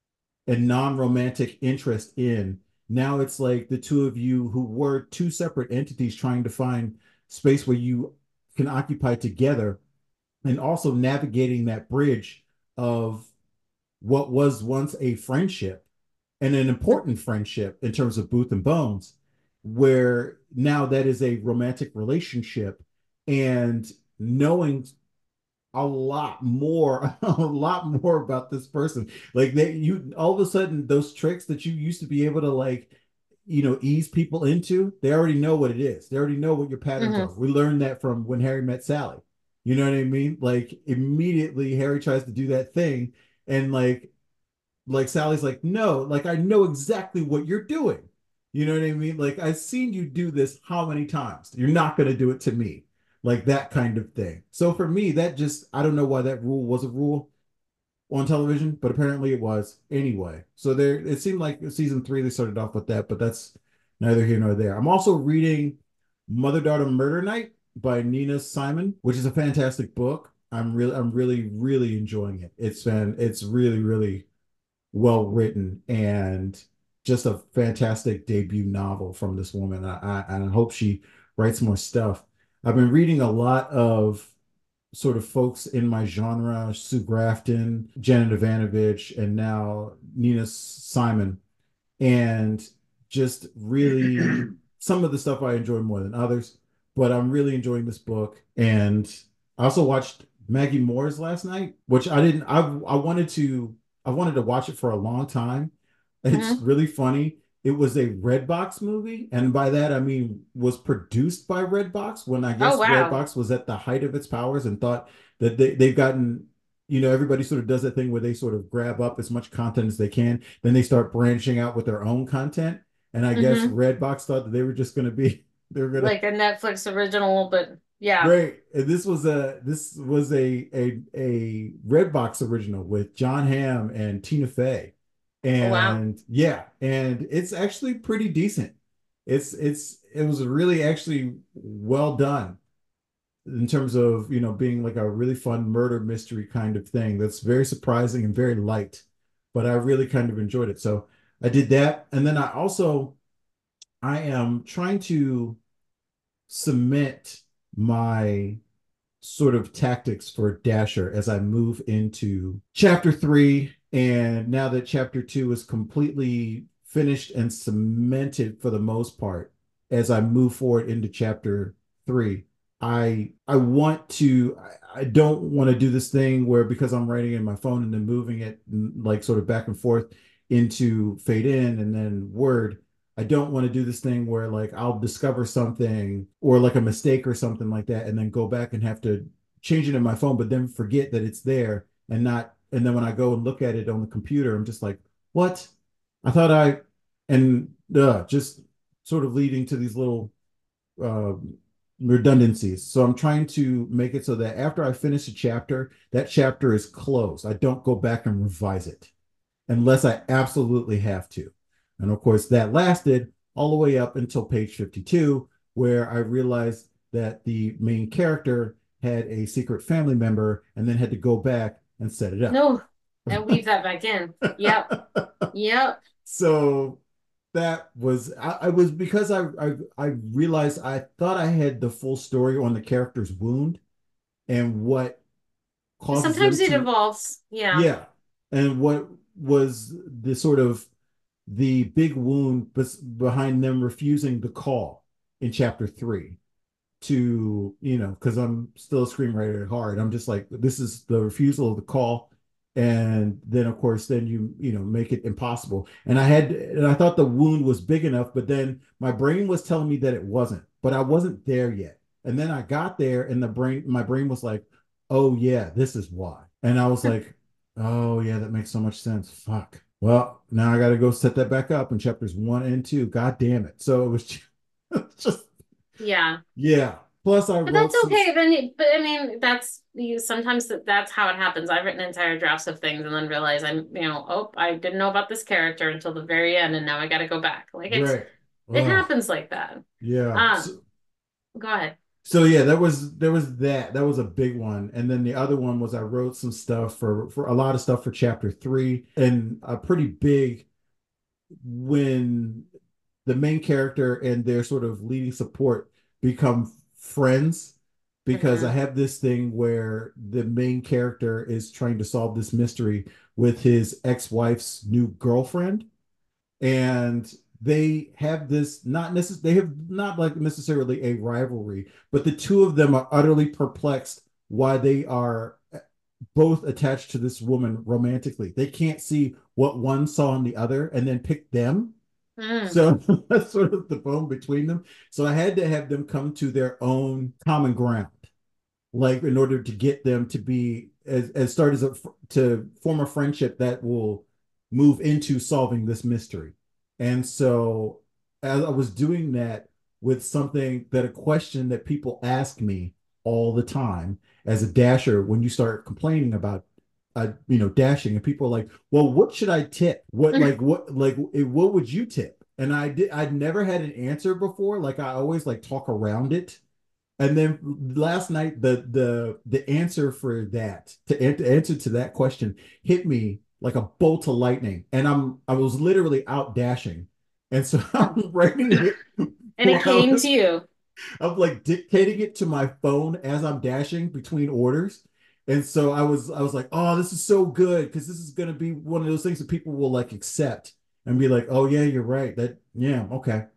and non-romantic interest in. Now it's like the two of you who were two separate entities trying to find space where you can occupy together, and also navigating that bridge of what was once a friendship and an important friendship in terms of Booth and Bones, where now that is a romantic relationship, and knowing a lot more, a lot more about this person. Like they, you all of a sudden those tricks that you used to be able to like, you know, ease people into, they already know what it is. They already know what your patterns Hmm. are. We learned that from When Harry Met Sally. You know what I mean? Like immediately Harry tries to do that thing, and like like Sally's like, no, like I know exactly what you're doing. You know what I mean? Like I've seen you do this how many times? You're not going to do it to me. Like that kind of thing. So for me, that just I don't know why that rule was a rule on television, but apparently it was anyway. So there it seemed like season three they started off with that, but that's neither here nor there. I'm also reading Mother Daughter Murder Night by Nina Simon, which is a fantastic book. I'm really I'm really really enjoying it. It's been it's really really well written and just a fantastic debut novel from this woman. I, I, I hope she writes more stuff. I've been reading a lot of sort of folks in my genre, Sue Grafton, Janet Ivanovich, and now Nina Simon, and just really some of the stuff I enjoy more than others. But I'm really enjoying this book, and I also watched Maggie Moore's last night, which I didn't. I I wanted to I wanted to watch it for a long time. It's Hmm. really funny. It was a Redbox movie, and by that I mean was produced by Redbox when I Oh, guess wow. Redbox was at the height of its powers and thought that they, they've gotten, you know, everybody sort of does that thing where they sort of grab up as much content as they can, then they start branching out with their own content. And I guess Hmm. Redbox thought that they were just going to be, they were going to, Like a Netflix original, but yeah. right. And this was a, this was a, a, a Redbox original with John Hamm and Tina Fey. Oh, wow. And yeah, and it's actually pretty decent. It's, it's, it was really actually well done. in terms of, you know, being like a really fun murder mystery kind of thing that's very surprising and very light, but I really kind of enjoyed it. So I did that. And then I also, I am trying to cement my sort of tactics for Dasher as I move into chapter three. And now that chapter two is completely finished and cemented for the most part, as I move forward into chapter three, I I want to I, I don't want to do this thing where because I'm writing in my phone and then moving it like sort of back and forth into fade in and then word. I don't want to do this thing where like I'll discover something or like a mistake or something like that and then go back and have to change it in my phone, but then forget that it's there and not. And then when I go and look at it on the computer, I'm just like, what? I thought I, and uh, just sort of leading to these little uh, redundancies. So I'm trying to make it so that after I finish a chapter, that chapter is closed. I don't go back and revise it unless I absolutely have to. And of course, that lasted all the way up until page fifty-two, where I realized that the main character had a secret family member and then had to go back and set it up. No, and weave that back in. Yep. Yep. So that was I, I was because I, I I realized I thought I had the full story on the character's wound and what causes Sometimes them it to, evolves. Yeah. yeah, and what was the sort of the big wound bes- behind them refusing the call in chapter three to, you know, because I'm still a screenwriter at heart. I'm just like, this is the refusal of the call. And then of course, then you, you know, make it impossible. And I had, and I thought the wound was big enough, but then my brain was telling me that it wasn't, but I wasn't there yet. And then I got there and the brain, my brain was like, oh yeah, this is why. And I was like, oh yeah, that makes so much sense. Fuck. Well, now I got to go set that back up in chapters one and two. God damn it. So it was just, Yeah. yeah. Plus, I But wrote that's some. okay. Then, you- but I mean, that's you. Sometimes that- that's how it happens. I've written entire drafts of things and then realize I'm, you know, oh, I didn't know about this character until the very end, and now I got to go back. Like it's, Right. it Oh, happens like that. yeah. Um, So, go ahead. so yeah, that was there was that. That was a big one. And then the other one was I wrote some stuff for for a lot of stuff for chapter three and a pretty big when the main character and their sort of leading support become friends because I Hmm. have this thing where the main character is trying to solve this mystery with his ex-wife's new girlfriend and they have this not necessarily they have not like necessarily a rivalry, but the two of them are utterly perplexed why they are both attached to this woman romantically. They can't see what one saw in the other and then pick them. Mm. So that's sort of the bone between them. So I had to have them come to their own common ground, like in order to get them to be as, as start as a to form a friendship that will move into solving this mystery. And so as I was doing that with something that a question that people ask me all the time as a dasher when you start complaining about uh, you know, dashing and people are like, well, what should I tip? What like what like what would you tip? And I did I'd never had an answer before. Like I always like talk around it. And then last night the the the answer for that to, to answer to that question hit me like a bolt of lightning. And I'm I was literally out dashing. And so I'm writing it And it came while to you. I'm like dictating it to my phone as I'm dashing between orders. And so I was I was like, oh, this is so good because this is gonna be one of those things that people will like accept and be like, oh yeah, you're right. That yeah, okay.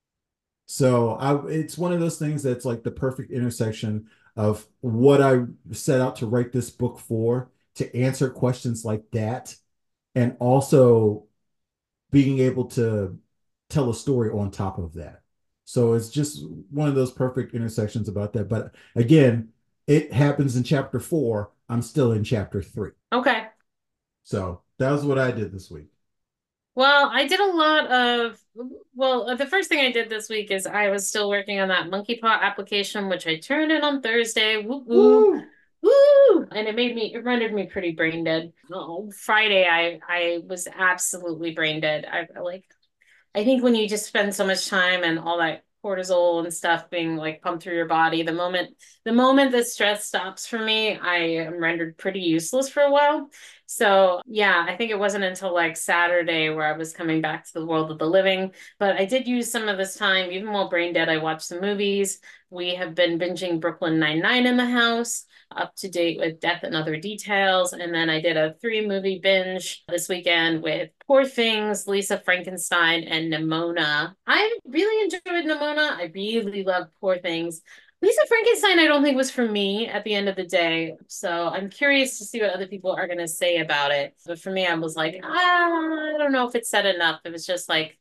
So I it's one of those things that's like the perfect intersection of what I set out to write this book for, to answer questions like that, and also being able to tell a story on top of that. So it's just one of those perfect intersections about that. But again, it happens in chapter four. I'm still in chapter three. Okay. So that was what I did this week. Well, I did a lot of, well, uh, the first thing I did this week is I was still working on that monkey paw application, which I turned in on Thursday. Woo woo. Woo! Woo! And it made me, it rendered me pretty brain dead. Oh, Friday, I I was absolutely brain dead. I like, I think when you just spend so much time and all that cortisol and stuff being like pumped through your body. The moment the moment that stress stops for me, I am rendered pretty useless for a while. So yeah, I think it wasn't until like Saturday where I was coming back to the world of the living. But I did use some of this time, even while brain dead, I watched some movies. We have been binging Brooklyn Nine-Nine in the house, up to date with Death and Other Details. And then I did a three movie binge this weekend with Poor Things, Lisa Frankenstein, and Nimona. I really enjoyed Nimona. I really love Poor Things. Lisa Frankenstein, I don't think was for me at the end of the day. So I'm curious to see what other people are going to say about it. But for me, I was like, ah, I don't know if it's said enough. It was just like,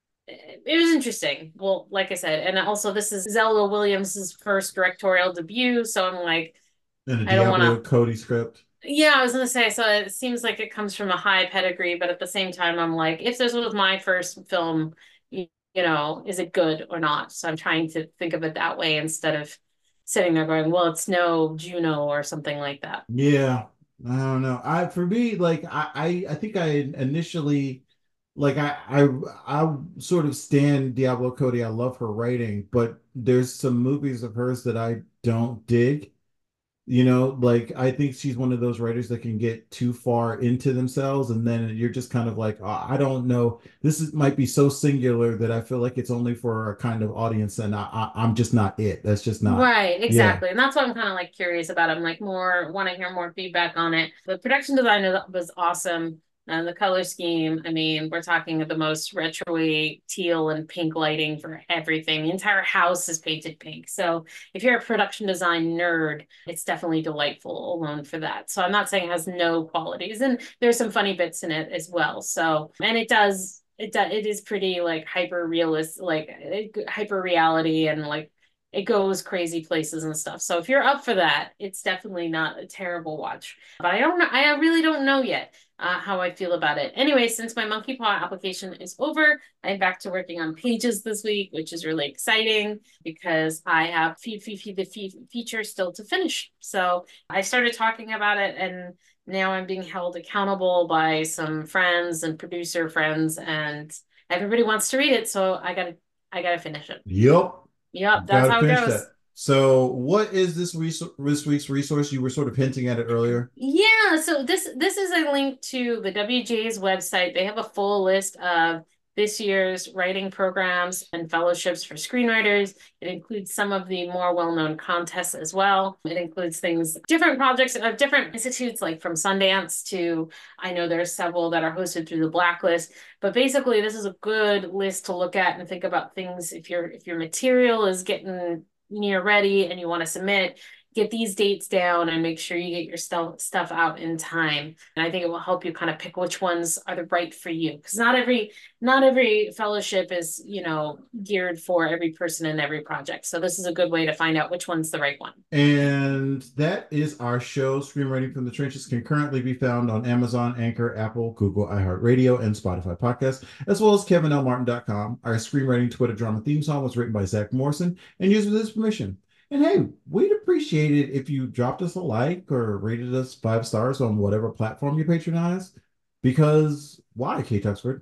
it was interesting. Well, like I said, and also this is Zelda Williams's first directorial debut. So I'm like, And a I don't want Diablo to. Cody script. Yeah, I was gonna say, so it seems like it comes from a high pedigree, but at the same time, I'm like, if this was my first film, you, you know, is it good or not? So I'm trying to think of it that way instead of sitting there going, well, it's no Juno or something like that. Yeah, I don't know. I for me, like I, I, I think I initially, like I, I, I sort of stand Diablo Cody. I love her writing, but there's some movies of hers that I don't dig. You know, like I think she's one of those writers that can get too far into themselves, and then you're just kind of like, oh, I don't know. This is might be so singular that I feel like it's only for a kind of audience, and I, I I'm just not it. That's just not. Right, Yeah. exactly. And that's what I'm kind of like curious about. I'm like more want to hear more feedback on it. The production design was awesome. And the color scheme, I mean, we're talking of the most retro-y teal and pink lighting for everything. The entire house is painted pink. So if you're a production design nerd, it's definitely delightful alone for that. So I'm not saying it has no qualities. And there's some funny bits in it as well. So, and it does, it does, it is pretty like hyper realist, like hyper reality and like it goes crazy places and stuff. So if you're up for that, it's definitely not a terrible watch. But I don't know, I really don't know yet uh, how I feel about it. Anyway, since my Monkey Paw application is over, I'm back to working on Pages this week, which is really exciting because I have feed, feed, feed the feed feature still to finish. So I started talking about it and now I'm being held accountable by some friends and producer friends and everybody wants to read it. So I gotta, I gotta finish it. Yep. Yep, that's Gotta how it finish goes. that. So, what is this res this week's resource? You were sort of hinting at it earlier. Yeah, so this this is a link to the W G A's website. They have a full list of this year's writing programs and fellowships for screenwriters. It includes some of the more well-known contests as well. It includes things, different projects of different institutes, like from Sundance to, I know there's several that are hosted through the Blacklist. But basically, this is a good list to look at and think about things. If your if your material is getting near ready and you want to submit, get these dates down and make sure you get your stuff stuff out in time. And I think it will help you kind of pick which ones are the right for you. Because not every not every fellowship is, you know, geared for every person in every project. So this is a good way to find out which one's the right one. And that is our show. Screenwriting from the Trenches can currently be found on Amazon, Anchor, Apple, Google, iHeartRadio, and Spotify podcasts, as well as Kevin L Martin dot com. Our screenwriting Twitter drama theme song was written by Zach Morrison and used with his permission. And hey, we'd appreciate it if you dropped us a like or rated us five stars on whatever platform you patronize. Because why, Kate Tuxford?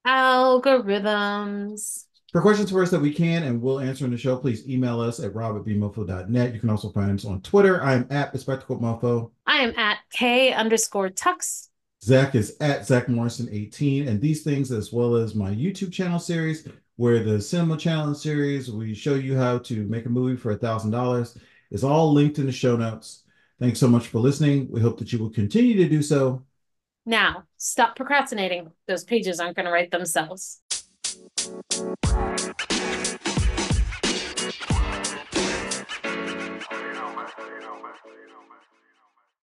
Algorithms. For questions for us that we can and will answer in the show, please email us at rob at b mofo dot net. You can also find us on Twitter. I'm at Bespectacled Mofo. I am at K underscore Tux. Zach is at Zach Morrison eighteen. And these things, as well as my YouTube channel series, where the Cinema Challenge series, we show you how to make a movie for a thousand dollars, is all linked in the show notes. Thanks so much for listening. We hope that you will continue to do so. Now, stop procrastinating. Those pages aren't going to write themselves.